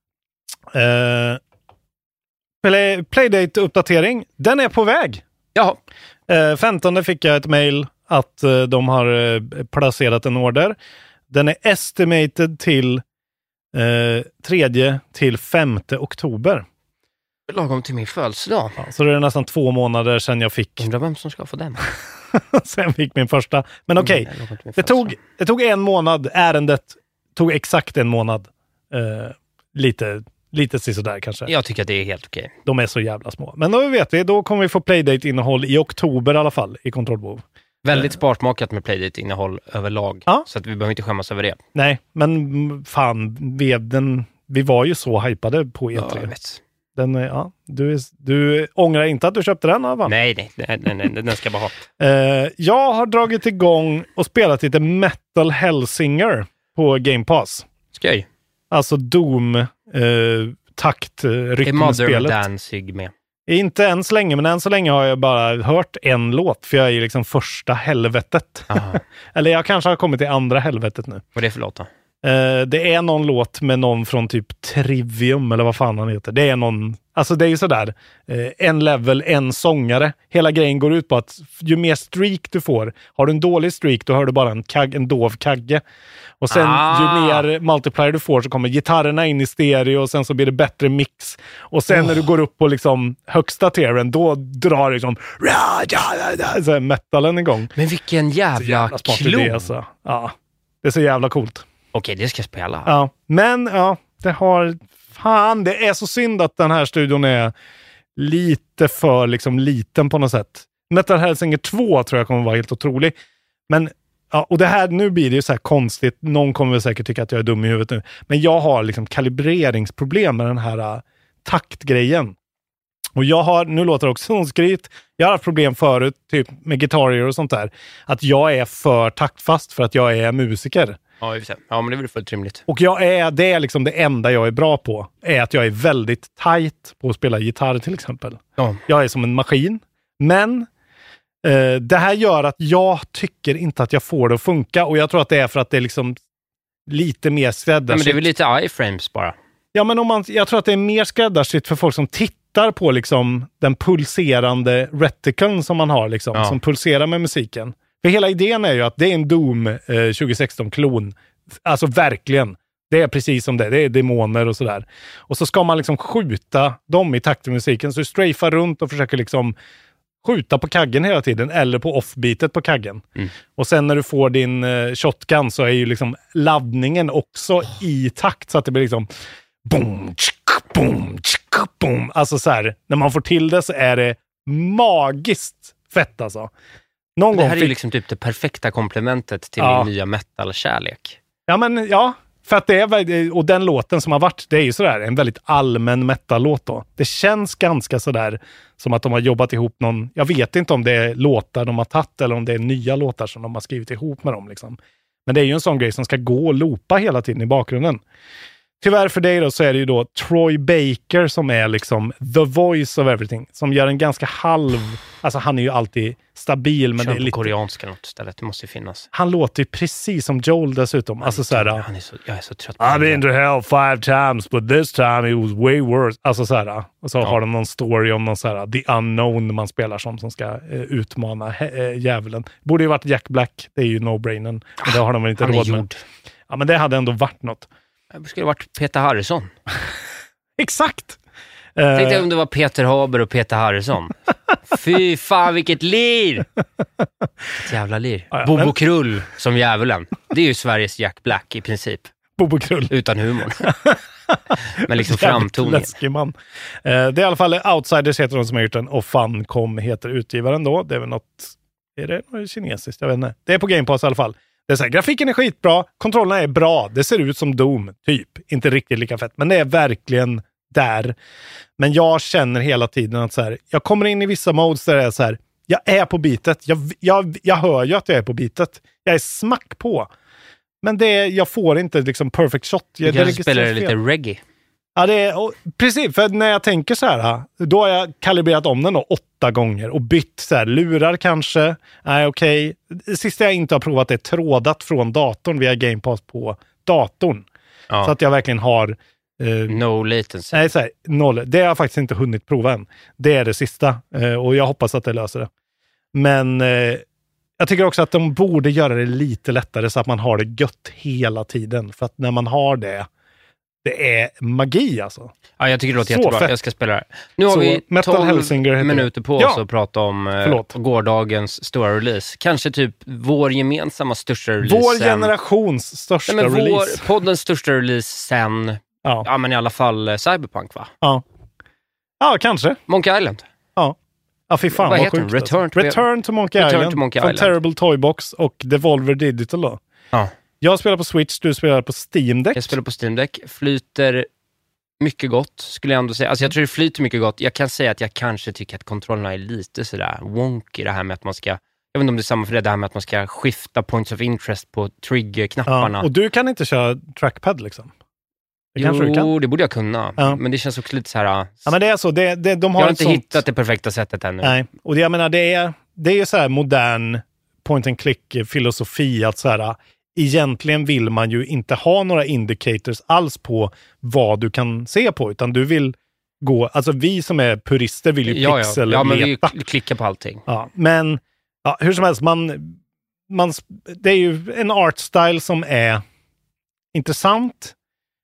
Uh... Play, Playdate-uppdatering, den är på väg. Jaha. Eh, femtonde fick jag ett mejl att eh, de har eh, placerat en order. Den är estimated till eh, tredje till femte oktober. Lagom till min födelsedag. Ja, så det är nästan två månader sedan jag fick... Undrar vem som ska få den. Sen fick min första. Men okej, okay. det, tog, det tog en månad. Ärendet tog exakt en månad. Eh, lite... Lite sådär kanske. Jag tycker att det är helt okej. De är så jävla små. Men då vet vi, då kommer vi få Playdate-innehåll i oktober i alla fall i kontrollbehov. Väldigt sparsmakat med Playdate-innehåll överlag. Ja. Så att vi behöver inte skämmas över det. Nej, men fan, vi, den, vi var ju så hypade på E tre. Ja, jag vet. Den, ja, du, du ångrar inte att du köpte den, va? Nej, nej, nej, nej, nej, den ska jag bara ha. uh, jag har dragit igång och spelat lite Metal Hellsinger på Game Pass. Skoj. Alltså Doom eh, takt rytmspelet. Är Mother Danzig med? Inte än så länge, men än så länge har jag bara hört en låt. För jag är ju liksom första helvetet. Eller jag kanske har kommit till andra helvetet nu. Vad är det för låt då? Eh, det är någon låt med någon från typ Trivium eller vad fan han heter. Det är någon, alltså det är ju sådär, eh, en level, en sångare. Hela grejen går ut på att ju mer streak du får, har du en dålig streak då hör du bara en, kag, en dov kagge. Och sen ah. ju mer multiplier du får så kommer gitarrerna in i stereo och sen så blir det bättre mix. Och sen oh. när du går upp på liksom högsta tieren, då drar liksom så metalen igång. Men vilken jävla, jävla klon! Det, alltså. Ja, det är så jävla coolt. Okej, det ska jag spela. Ja, men ja, det har... Fan, det är så synd att den här studion är lite för liksom liten på något sätt. Metal Hellsinger två tror jag kommer vara helt otrolig. Men, ja, och det här, nu blir det ju så här konstigt. Någon kommer väl säkert tycka att jag är dum i huvudet nu. Men jag har liksom kalibreringsproblem med den här uh, taktgrejen. Och jag har, nu låter det också som skryt, jag har haft problem förut, typ med gitarrer och sånt där. Att jag är för taktfast för att jag är musiker. Ja, ja, men det är väl fullt rimligt. Och jag är, det är liksom det enda jag är bra på. Är att jag är väldigt tight på att spela gitarr till exempel. Ja. Jag är som en maskin. Men eh, det här gör att jag tycker inte att jag får det att funka. Och jag tror att det är för att det är liksom lite mer skräddarsytt. Ja, men det är väl lite iframes bara. Ja, men om man, jag tror att det är mer skräddarsytt för folk som tittar tittar på liksom den pulserande reticlen som man har liksom, ja. som pulserar med musiken. För hela idén är ju att det är en Doom eh, tjugo sexton-klon. Alltså verkligen. Det är precis som det. Det är demoner och sådär. Och så ska man liksom skjuta dem i takt med musiken. Så du strafar runt och försöker liksom skjuta på kaggen hela tiden. Eller på offbeatet på kaggen. Mm. Och sen när du får din eh, shotgun så är ju liksom laddningen också oh. i takt. Så att det blir liksom boom, tsk, boom, tsk, boom. Alltså så här, när man får till det så är det magiskt fett alltså. Någon det här gång är fick... ju liksom typ det perfekta komplementet till ja. min nya metal-kärlek. Ja, men ja. För att det är, och den låten som har varit, det är ju sådär en väldigt allmän metal-låt då. Det känns ganska sådär som att de har jobbat ihop någon, jag vet inte om det är låtar de har tagit eller om det är nya låtar som de har skrivit ihop med dem liksom. Men det är ju en sån grej som ska gå och loopa hela tiden i bakgrunden. Tyvärr för dig då så är det ju då Troy Baker som är liksom the voice of everything. Som gör en ganska halv... Alltså han är ju alltid stabil. Men Kör det är lite... koreanska något stället, det måste ju finnas. Han låter ju precis som Joel dessutom. Han alltså så här, han är så, jag är så trött på I've been to hell five times but this time it was way worse. Alltså så här. Och så ja. har de någon story om någon så här the unknown man spelar som som ska eh, utmana he- djävulen. Borde ju varit Jack Black. Det är ju no-brainen. Men det har de väl inte han råd är med. gjord. Ja, men det hade ändå varit något. Det skulle ha varit Peter Harrison. Exakt! Tänk dig om det var Peter Haber och Peter Harrison. Fy fan, vilket lir! Ett jävla lir. Ja, ja, Bobo men... Krull som djävulen. Det är ju Sveriges Jack Black i princip. Bobo Krull. Utan humor. Men liksom framtoningen. Läskig man. Det är i alla fall Outsiders heter de som har gjort den. Och Funcom heter utgivaren då. Det är väl något... Är det något kinesiskt? Jag vet inte. Det är på Game Pass i alla fall. Det är så här, grafiken är skitbra, kontrollerna är bra, det ser ut som Doom, typ. Inte riktigt lika fett, men det är verkligen där. Men jag känner hela tiden att så här, jag kommer in i vissa modes där det är så här, jag är på bitet, jag, jag, jag hör ju att jag är på bitet, jag är smack på. Men det, jag får inte liksom perfect shot. Jag, du kanske spelar lite reggae. Ja, det är, och, precis, för när jag tänker så här, då har jag kalibrerat om den då åtta gånger och bytt så här, lurar kanske. Nej, okej. Okay. Sista jag inte har provat är trådat från datorn via Game Pass på datorn. Ja. Så att jag verkligen har... Eh, no latency. Nej, så här, noll. Det har jag faktiskt inte hunnit prova än. Det är det sista. Eh, och jag hoppas att det löser det. Men... Eh, jag tycker också att de borde göra det lite lättare så att man har det gött hela tiden. För att när man har det... Det är magi alltså. Ja, jag tycker det låter så jättebra. Fett. Jag ska spela det. Nu har så vi tolv minuter på oss ja. att prata om eh, gårdagens stora release. Kanske typ vår gemensamma största release. Vår sen... generations största Nej, men release. Vår, poddens största release sen, ja. ja men i alla fall eh, Cyberpunk va? Ja. Ja, kanske. Monkey Island. Ja. Ja, fy fan vad, vad heter sjukt. Return, alltså. Return to Monkey Return Island. To Monkey från Island. Terrible Toybox och Devolver Digital då. Ja. Jag spelar på Switch, du spelar på Steam Deck. Jag spelar på Steam Deck. Flyter mycket gott, skulle jag ändå säga. Alltså jag tror det flyter mycket gott. Jag kan säga att jag kanske tycker att kontrollerna är lite sådär wonky. Det här med att man ska, jag vet inte om det är samma för det, det här med att man ska skifta points of interest på trigger-knapparna. Ja, och du kan inte köra trackpad liksom? Det jo, du kan. Det borde jag kunna. Ja. Men det känns också lite så här... Ja, men det är så. Det, det, de har jag har inte sånt... hittat det perfekta sättet ännu. Nej, och det, jag menar, det är, det är så här modern point-and-click-filosofi att så här... Egentligen vill man ju inte ha några indicators alls på vad du kan se på, utan du vill gå, alltså vi som är purister vill ju ja, pixel ja. ja, men leta. vi klickar på allting. Ja, men ja, hur som helst, man, man, det är ju en art style som är intressant.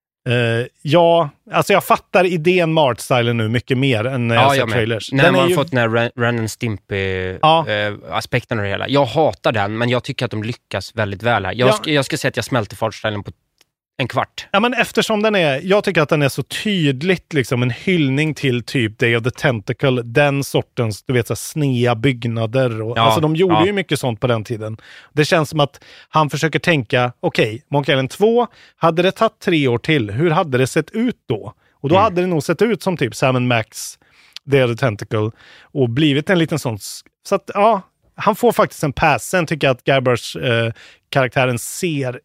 Uh, ja, alltså jag fattar idén med artstylen nu mycket mer än när jag ja, ser trailers. När man har ju... fått den här Ren, Ren and Stimpy ja. uh, aspekten av det hela. Jag hatar den, men jag tycker att de lyckas väldigt väl här. Jag, ja. ska, jag ska säga att jag smälter fartstylen på en kvart. Ja, men eftersom den är, jag tycker att den är så tydligt liksom en hyllning till typ Day of the Tentacle, den sortens, du vet så här, snea byggnader och, ja, alltså de gjorde ja. ju mycket sånt på den tiden. Det känns som att han försöker tänka, okej, okay, Monkey Island två, hade det tagit tre år till, hur hade det sett ut då? Och då mm. hade det nog sett ut som typ Sam and Max, Day of the Tentacle och blivit en liten sån, så att ja, han får faktiskt en pass. Sen tycker jag att Gabbers eh, karaktären ser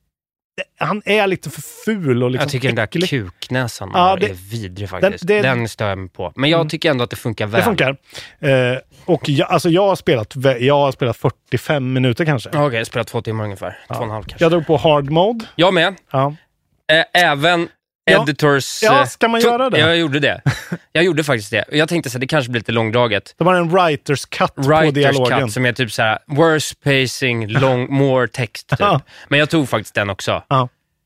han är lite för ful och liksom jag tycker äcklig. Den där kuknäsan ja, det, är vidrig faktiskt. Den, det, den stör jag mig på. Men jag mm. tycker ändå att det funkar väl. Det funkar. Eh, och jag, alltså jag har spelat jag har spelat fyrtiofem minuter kanske. Okej, okay, jag har spelat två timmar ungefär. Ja. Två och en halv kanske. Jag drog på hard mode. Jag med. Ja. Även Ja. Editors... Ja, ska man to- göra det? Jag gjorde det. Jag gjorde faktiskt det. Jag tänkte så här, det kanske blir lite långdraget. Det var en writer's cut writers på dialogen. Cut som är typ så här worse pacing, long, more text typ. Ja. Men jag tog faktiskt den också. Ja.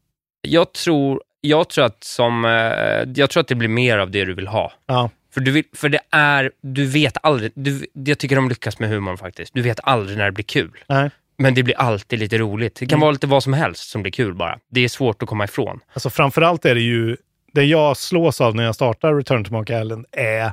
Jag tror jag tror att som eh, jag tror att det blir mer av det du vill ha. Ja. För du vill, för det är du vet aldrig du, jag tycker de lyckas med humorn faktiskt. Du vet aldrig när det blir kul. Nej. Men det blir alltid lite roligt. Det kan Mm. vara lite vad som helst som blir kul bara. Det är svårt att komma ifrån. Alltså framförallt är det ju, det jag slås av när jag startar Return to Monkey Island är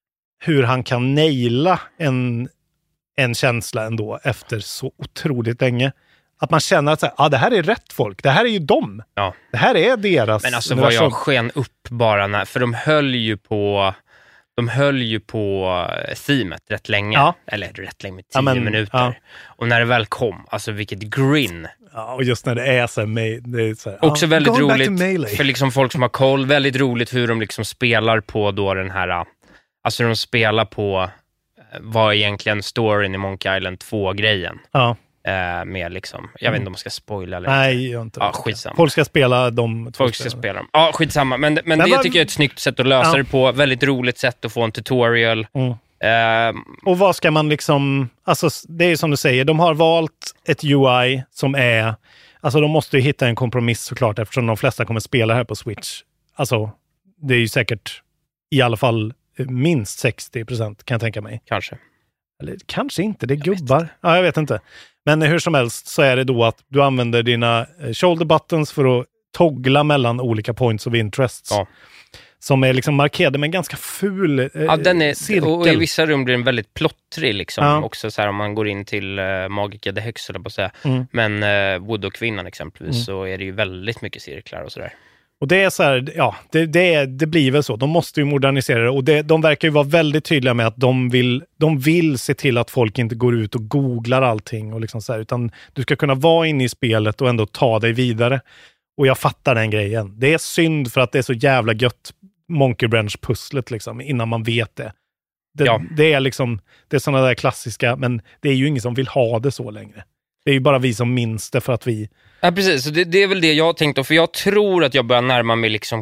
hur han kan naila en, en känsla ändå efter så otroligt länge. Att man känner att så här, ah, det här är rätt folk. Det här är ju dem. Ja. Det här är deras. Men alltså vad jag sken upp bara när, för de höll ju på de höll ju på themet rätt länge. Ja. Eller rätt länge, tio Ja, men, minuter. ja. Och när det väl kom, alltså vilket grin. Ja, och just när det är så här, det är så här, Också ah, väldigt going back to roligt Melee. för liksom folk som har koll. Väldigt roligt hur de liksom spelar på då den här, alltså de spelar på vad egentligen storyn i Monkey Island två-grejen. Ja. Eh, med liksom, jag vet inte om man ska spoila eller Nej, inte. jag inte. Ja, skitsamma. Folk ska spela de Folk ska spela dem. Ja, skitsamma. Men, men, men det vad- tycker jag är ett snyggt sätt att lösa Ja. det på. Väldigt roligt sätt att få en tutorial. Mm. Eh, Och vad ska man liksom, alltså det är som du säger, de har valt ett U I som är, alltså de måste ju hitta en kompromiss såklart eftersom de flesta kommer spela här på Switch. Alltså det är ju säkert i alla fall minst sextio procent kan jag tänka mig. kanske. Eller kanske inte, det är gubbar. Ja, jag vet inte. Men hur som helst så är det då att du använder dina eh, shoulder buttons för att toggla mellan olika points of interest. Ja. Som är liksom markerade med en ganska ful eh, Ja, den är, cirkel. och i vissa rum blir den väldigt plottrig liksom. Ja. Också så här om man går in till uh, Magica the Hex eller på att säga. Mm. Men uh, Voodoo-kvinnan exempelvis Mm. så är det ju väldigt mycket cirklar och sådär. Och det är så här, ja, det, det, är, det blir väl så. De måste ju modernisera det. Och det, de verkar ju vara väldigt tydliga med att de vill, de vill se till att folk inte går ut och googlar allting. Och liksom så här, utan du ska kunna vara inne i spelet och ändå ta dig vidare. Och jag fattar den grejen. Det är synd för att det är så jävla gött Monkey Branch-pusslet liksom, innan man vet det. Det, Ja. det är liksom, det är sådana där klassiska, men det är ju ingen som vill ha det så längre. Det är ju bara vi som minns det för att vi... Ja, precis. Så det, det är väl det jag har tänkt. För jag tror att jag börjar närma mig liksom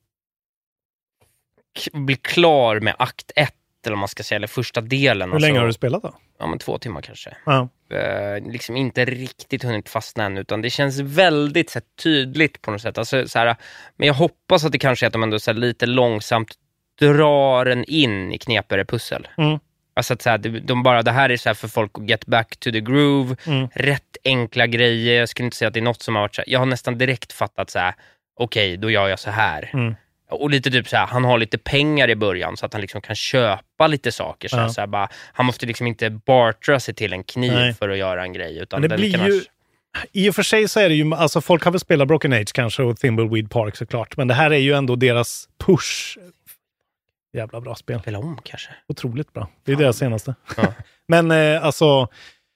k- bli klar med akt ett, eller vad man ska säga, eller första delen. Hur länge alltså, har du spelat då? Ja, men två timmar kanske. Ja. Eh, liksom inte riktigt hunnit fastna än, utan det känns väldigt så här, tydligt på något sätt. Alltså, så här, men jag hoppas att det kanske är att de ändå så här, lite långsamt drar en in i knepigare pussel. Mm. Alltså att så här, de, de bara, det här är så här för folk att get back to the groove. Mm. Rätt enkla grejer. Jag skulle inte säga att det är något som har varit så här, jag har nästan direkt fattat så här, okej, okay, då gör jag så här. Mm. Och lite typ så här, han har lite pengar i början så att han liksom kan köpa lite saker. Så här, Ja. så här, bara, han måste liksom inte bartra sig till en kniv Nej. för att göra en grej. Utan Men det den blir kan ju... ha- I och för sig så är det ju, alltså folk har väl spelat Broken Age kanske och Thimbleweed Park såklart. Men det här är ju ändå deras push. Jävla bra spel. Spela om kanske. Otroligt bra. Det är deras senaste. Ja. Men eh, alltså,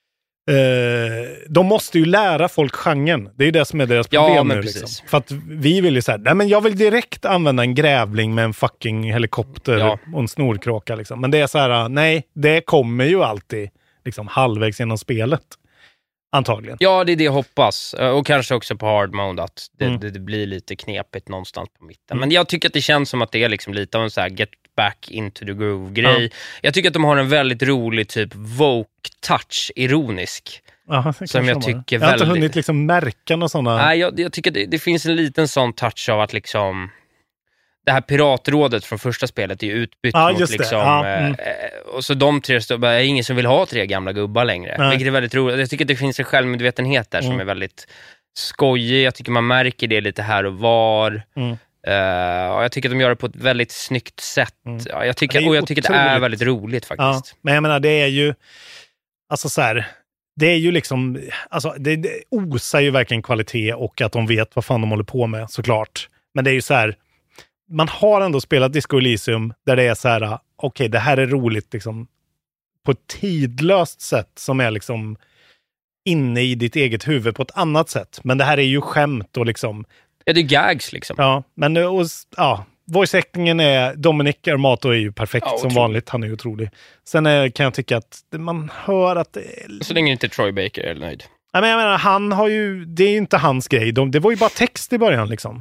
eh, de måste ju lära folk genren. Det är ju det som är deras Ja, problem men nu. precis. Liksom. För att vi vill ju säga, nej men jag vill direkt använda en grävling med en fucking helikopter Ja. och en snorkråka. Liksom. Men det är så här, nej, det kommer ju alltid liksom, halvvägs genom spelet. Antagligen. Ja, det är det jag hoppas. Eh, Och kanske också på hard mode att det, Mm. det, det blir lite knepigt någonstans på mitten. Mm. Men jag tycker att det känns som att det är liksom lite av en så här get back into the groove-grej. Jag tycker att de har en väldigt rolig typ woke-touch, ironisk. Aha, det Som kanske jag de har. tycker Jag har inte väldigt- hunnit liksom märka några sådana... Nej, jag, jag tycker det, det finns en liten sån touch av att liksom det här piratrådet från första spelet är ju utbytt Ja, mot just det. liksom Ja, mm. eh, och så de tre står bara, är ingen som vill ha tre gamla gubbar längre. Nej. Vilket är väldigt roligt. Jag tycker att det finns en självmedvetenhet där Mm. som är väldigt skojig. Jag tycker man märker det lite här och var. Mm. Eh, och jag tycker att de gör det på ett väldigt snyggt sätt. Mm. Ja, jag tycker, Ja, det är och jag tycker att det är otroligt. väldigt roligt Ja, faktiskt. men jag menar, det är ju... Alltså så här... Det är ju liksom... Alltså, det, det osar ju verkligen kvalitet och att de vet vad fan de håller på med, såklart. Men det är ju så här... Man har ändå spelat Disco Elysium där det är så här... Okej, okay, det här är roligt liksom på ett tidlöst sätt som är liksom inne i ditt eget huvud på ett annat sätt. Men det här är ju skämt och liksom... Ja, det är gags liksom. Ja, men och, ja, voice-actingen är... Dominic Armato är ju perfekt Ja, som otroligt. vanligt. Han är ju otrolig. Sen är, kan jag tycka att man hör att... Det är, Så länge inte Troy Baker är nöjd. ja, men jag menar, han har ju... Det är ju inte hans grej. De, det var ju bara text i början liksom.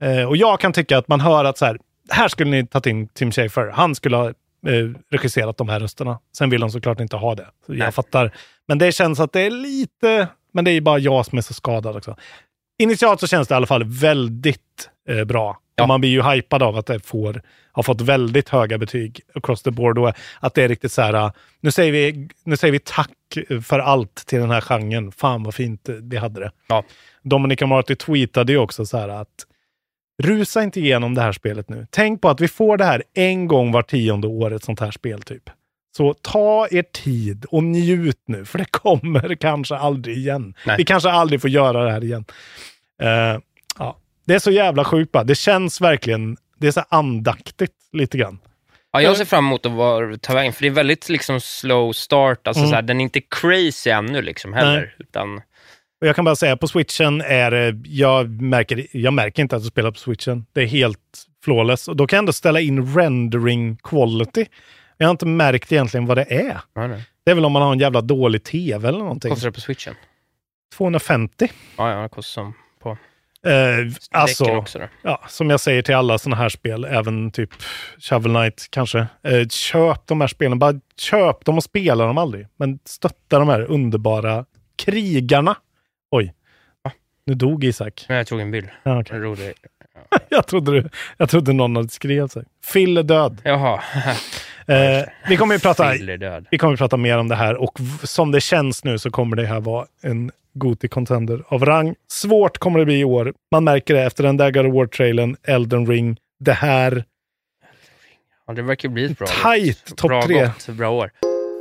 Eh, och jag kan tycka att man hör att så här, här skulle ni tagit in Tim Schafer. Han skulle ha eh, regisserat de här rösterna. Sen vill de såklart inte ha det. Så jag fattar. Men det känns att det är lite... Men det är bara jag som är så skadad också. Initialt så känns det i alla fall väldigt eh, bra. Ja. Och man blir ju hypad av att det får, har fått väldigt höga betyg across the board. Och att det är riktigt så här, nu säger vi, nu säger vi tack för allt till den här genren. Fan vad fint det hade det. Ja. Dominica Marty tweetade ju också så här att rusa inte igenom det här spelet nu. Tänk på att vi får det här en gång var tionde år, ett sånt här spel typ. Så ta er tid och njut nu, för det kommer kanske aldrig igen. Nej. Vi kanske aldrig får göra det här igen. Uh, ja. Det är så jävla sjukt. Det känns verkligen, det är så andaktigt lite grann. Ja, jag ser fram emot att vara, ta vägen, för det är väldigt liksom slow start. Alltså mm. så här, den är inte crazy ännu liksom heller. Utan... Och jag kan bara säga, på Switchen är det, jag märker, jag märker inte att du spelar på Switchen. Det är helt flawless. Och då kan jag ändå ställa in rendering quality. Jag har inte märkt egentligen vad det är. Ja, nej. Det är väl om man har en jävla dålig tv eller någonting. Kostar det på Switchen? tvåhundrafemtio. Ja, ja, det kostar som på... Eh, alltså, också då. Ja, som jag säger till alla såna här spel, även typ Shovel Knight kanske. Eh, köp de här spelen, bara köp dem och spela dem aldrig. Men stötta de här underbara krigarna. Oj, ja. Nu dog Isak. Men jag tog en bild. Ja, okay. En rolig... jag, trodde du, jag trodde någon hade skrivit sig. Phil är död. Jaha. eh, vi kommer ju prata död. Vi kommer ju prata mer om det här, och v- som det känns nu så kommer det här vara en Goti-contender av rang. Svårt kommer det bli i år. Man märker det efter den där God of War-trailen, Elden Ring. Det här... Ja, det verkar bli ett bra tight topp tre. Gott, bra år.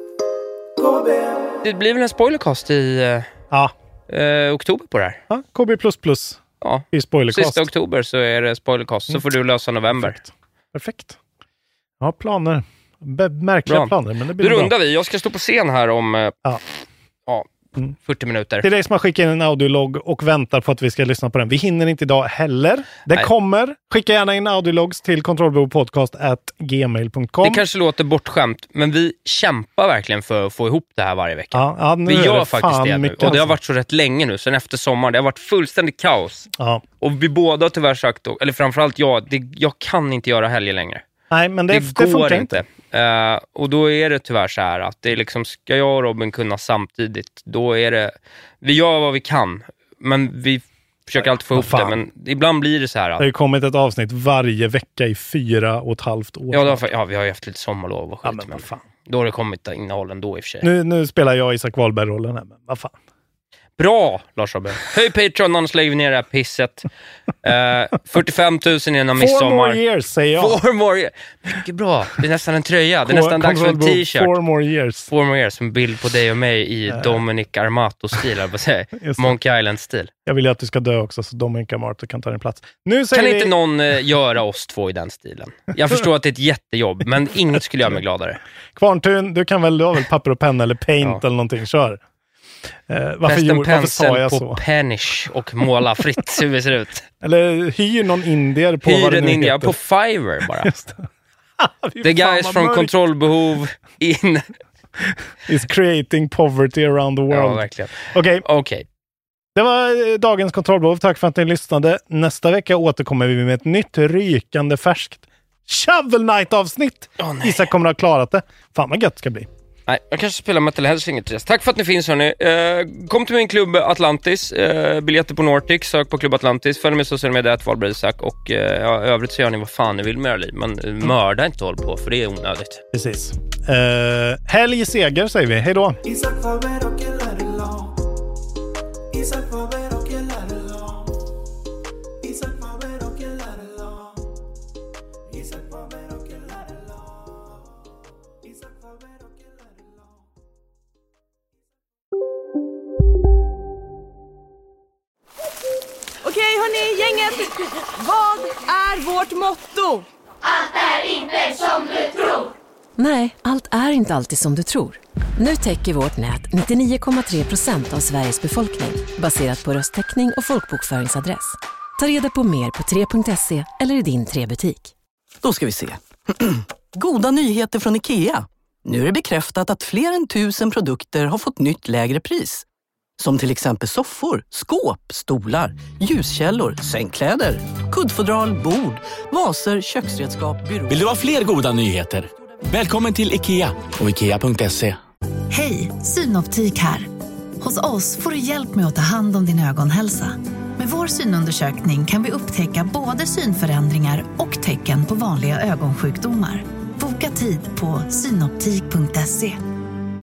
Det blir väl en spoilercast i uh, ja. uh, oktober på det här. Ja, K B plus plus. Ja, i spoilercast. Sista oktober så är det spoilercast. Så får du lösa november. Perfekt. Perfekt. Ja, planer. Be- märkliga bra. planer. Men det blir du bra. rundar vi. Jag ska stå på scen här om uh, ja. Ja, mm. fyrtio minuter. Till dig som har skickat in en audiolog och väntar på att vi ska lyssna på den. Vi hinner inte idag heller. Det Nej. kommer. Skicka gärna in audiologs till kontrollbehovpodcast at gmail punkt com. Det kanske låter bortskämt, men vi kämpar verkligen för att få ihop det här varje vecka. Ja, ja, vi gör faktiskt det nu. Och det har varit så rätt länge nu, sen efter sommaren. Det har varit fullständigt kaos. Ja. Och vi båda har tyvärr sagt, eller framförallt jag, det, jag kan inte göra helger längre. Nej, men det, det, det går funkar inte. Uh, och då är det tyvärr så här att det är liksom, ska jag och Robin kunna samtidigt, då är det, vi gör vad vi kan, men vi försöker alltid få ihop det, men ibland blir det så här att... Det har ju kommit ett avsnitt varje vecka i fyra och ett halvt år. Ja, då, ja vi har ju haft lite sommarlov och skit, ja, men, men fan. Då har det kommit innehåll ändå i och för sig. Nu, nu spelar jag Isak Wahlberg-rollen här, men vad fan. Bra, Lars Robin. Höj Patreon, annars lägger vi ner det här pisset. Uh, fyrtiofem tusen innan midsommar. Four more years, säger jag. Four more years. Mycket bra. Det är nästan en tröja. Det är nästan dags för en t-shirt. Four more years. Four more years. En bild på dig och mig i uh. Dominic Armato-stil. Monkey Island-stil. Jag vill ju att du ska dö också, så Dominic Armato kan ta din plats. Nu säger kan vi... inte någon uh, göra oss två i den stilen? Jag förstår att det är ett jättejobb, men inget skulle göra mig gladare. Kvarntun, du kan väl, du har väl papper och penna eller paint ja. eller någonting. Kör. Eh, varför, gjorde, varför sa jag på så? Penish och måla fritt hur det ser ut. Eller hyr någon indier på hyr vad det en nu indier heter. på Fiverr bara. The guys från kontrollbehov in. Is creating poverty around the world. Ja, verkligen. Okej. Okay. Okay. Det var dagens kontrollbehov. Tack för att ni lyssnade. Nästa vecka återkommer vi med ett nytt rykande färskt Shovel Knight-avsnitt. Oh, Isak kommer att ha klarat det. Fan vad gött ska bli. Nej, jag kanske spelar Metal Hellsinger till dess. Tack för att ni finns, hörni. Eh, kom till min klubb Atlantis. Eh, biljetter på Nordic. Sök på klubb Atlantis. Följ med sociala medier att Wahlberg Isak. Och eh, ja, övrigt så gör ni vad fan ni vill med er liv. Men eh, mörda inte håll på, för det är onödigt. Precis. Eh, helg seger säger vi. Hej då. Isak Wahlberg och Ella Isak Wahlberg och Ella Isak Wahlberg och Ella Isak Wahlberg och Ella Isak Wahlberg och Ella. Okej hörni, gänget. Vad är vårt motto? Allt är inte som du tror. Nej, allt är inte alltid som du tror. Nu täcker vårt nät nittionio komma tre procent av Sveriges befolkning baserat på röstteckning och folkbokföringsadress. Ta reda på mer på tre punkt se eller i din tre-butik. Då ska vi se. Goda nyheter från IKEA. Nu är det bekräftat att fler än tusen produkter har fått nytt lägre pris. Som till exempel soffor, skåp, stolar, ljuskällor, sängkläder, kuddfodral, bord, vaser, köksredskap, byråer. Vill du ha fler goda nyheter? Välkommen till IKEA och ikea punkt se. Hej, Synoptik här. Hos oss får du hjälp med att ta hand om din ögonhälsa. Med vår synundersökning kan vi upptäcka både synförändringar och tecken på vanliga ögonsjukdomar. Boka tid på synoptik punkt se.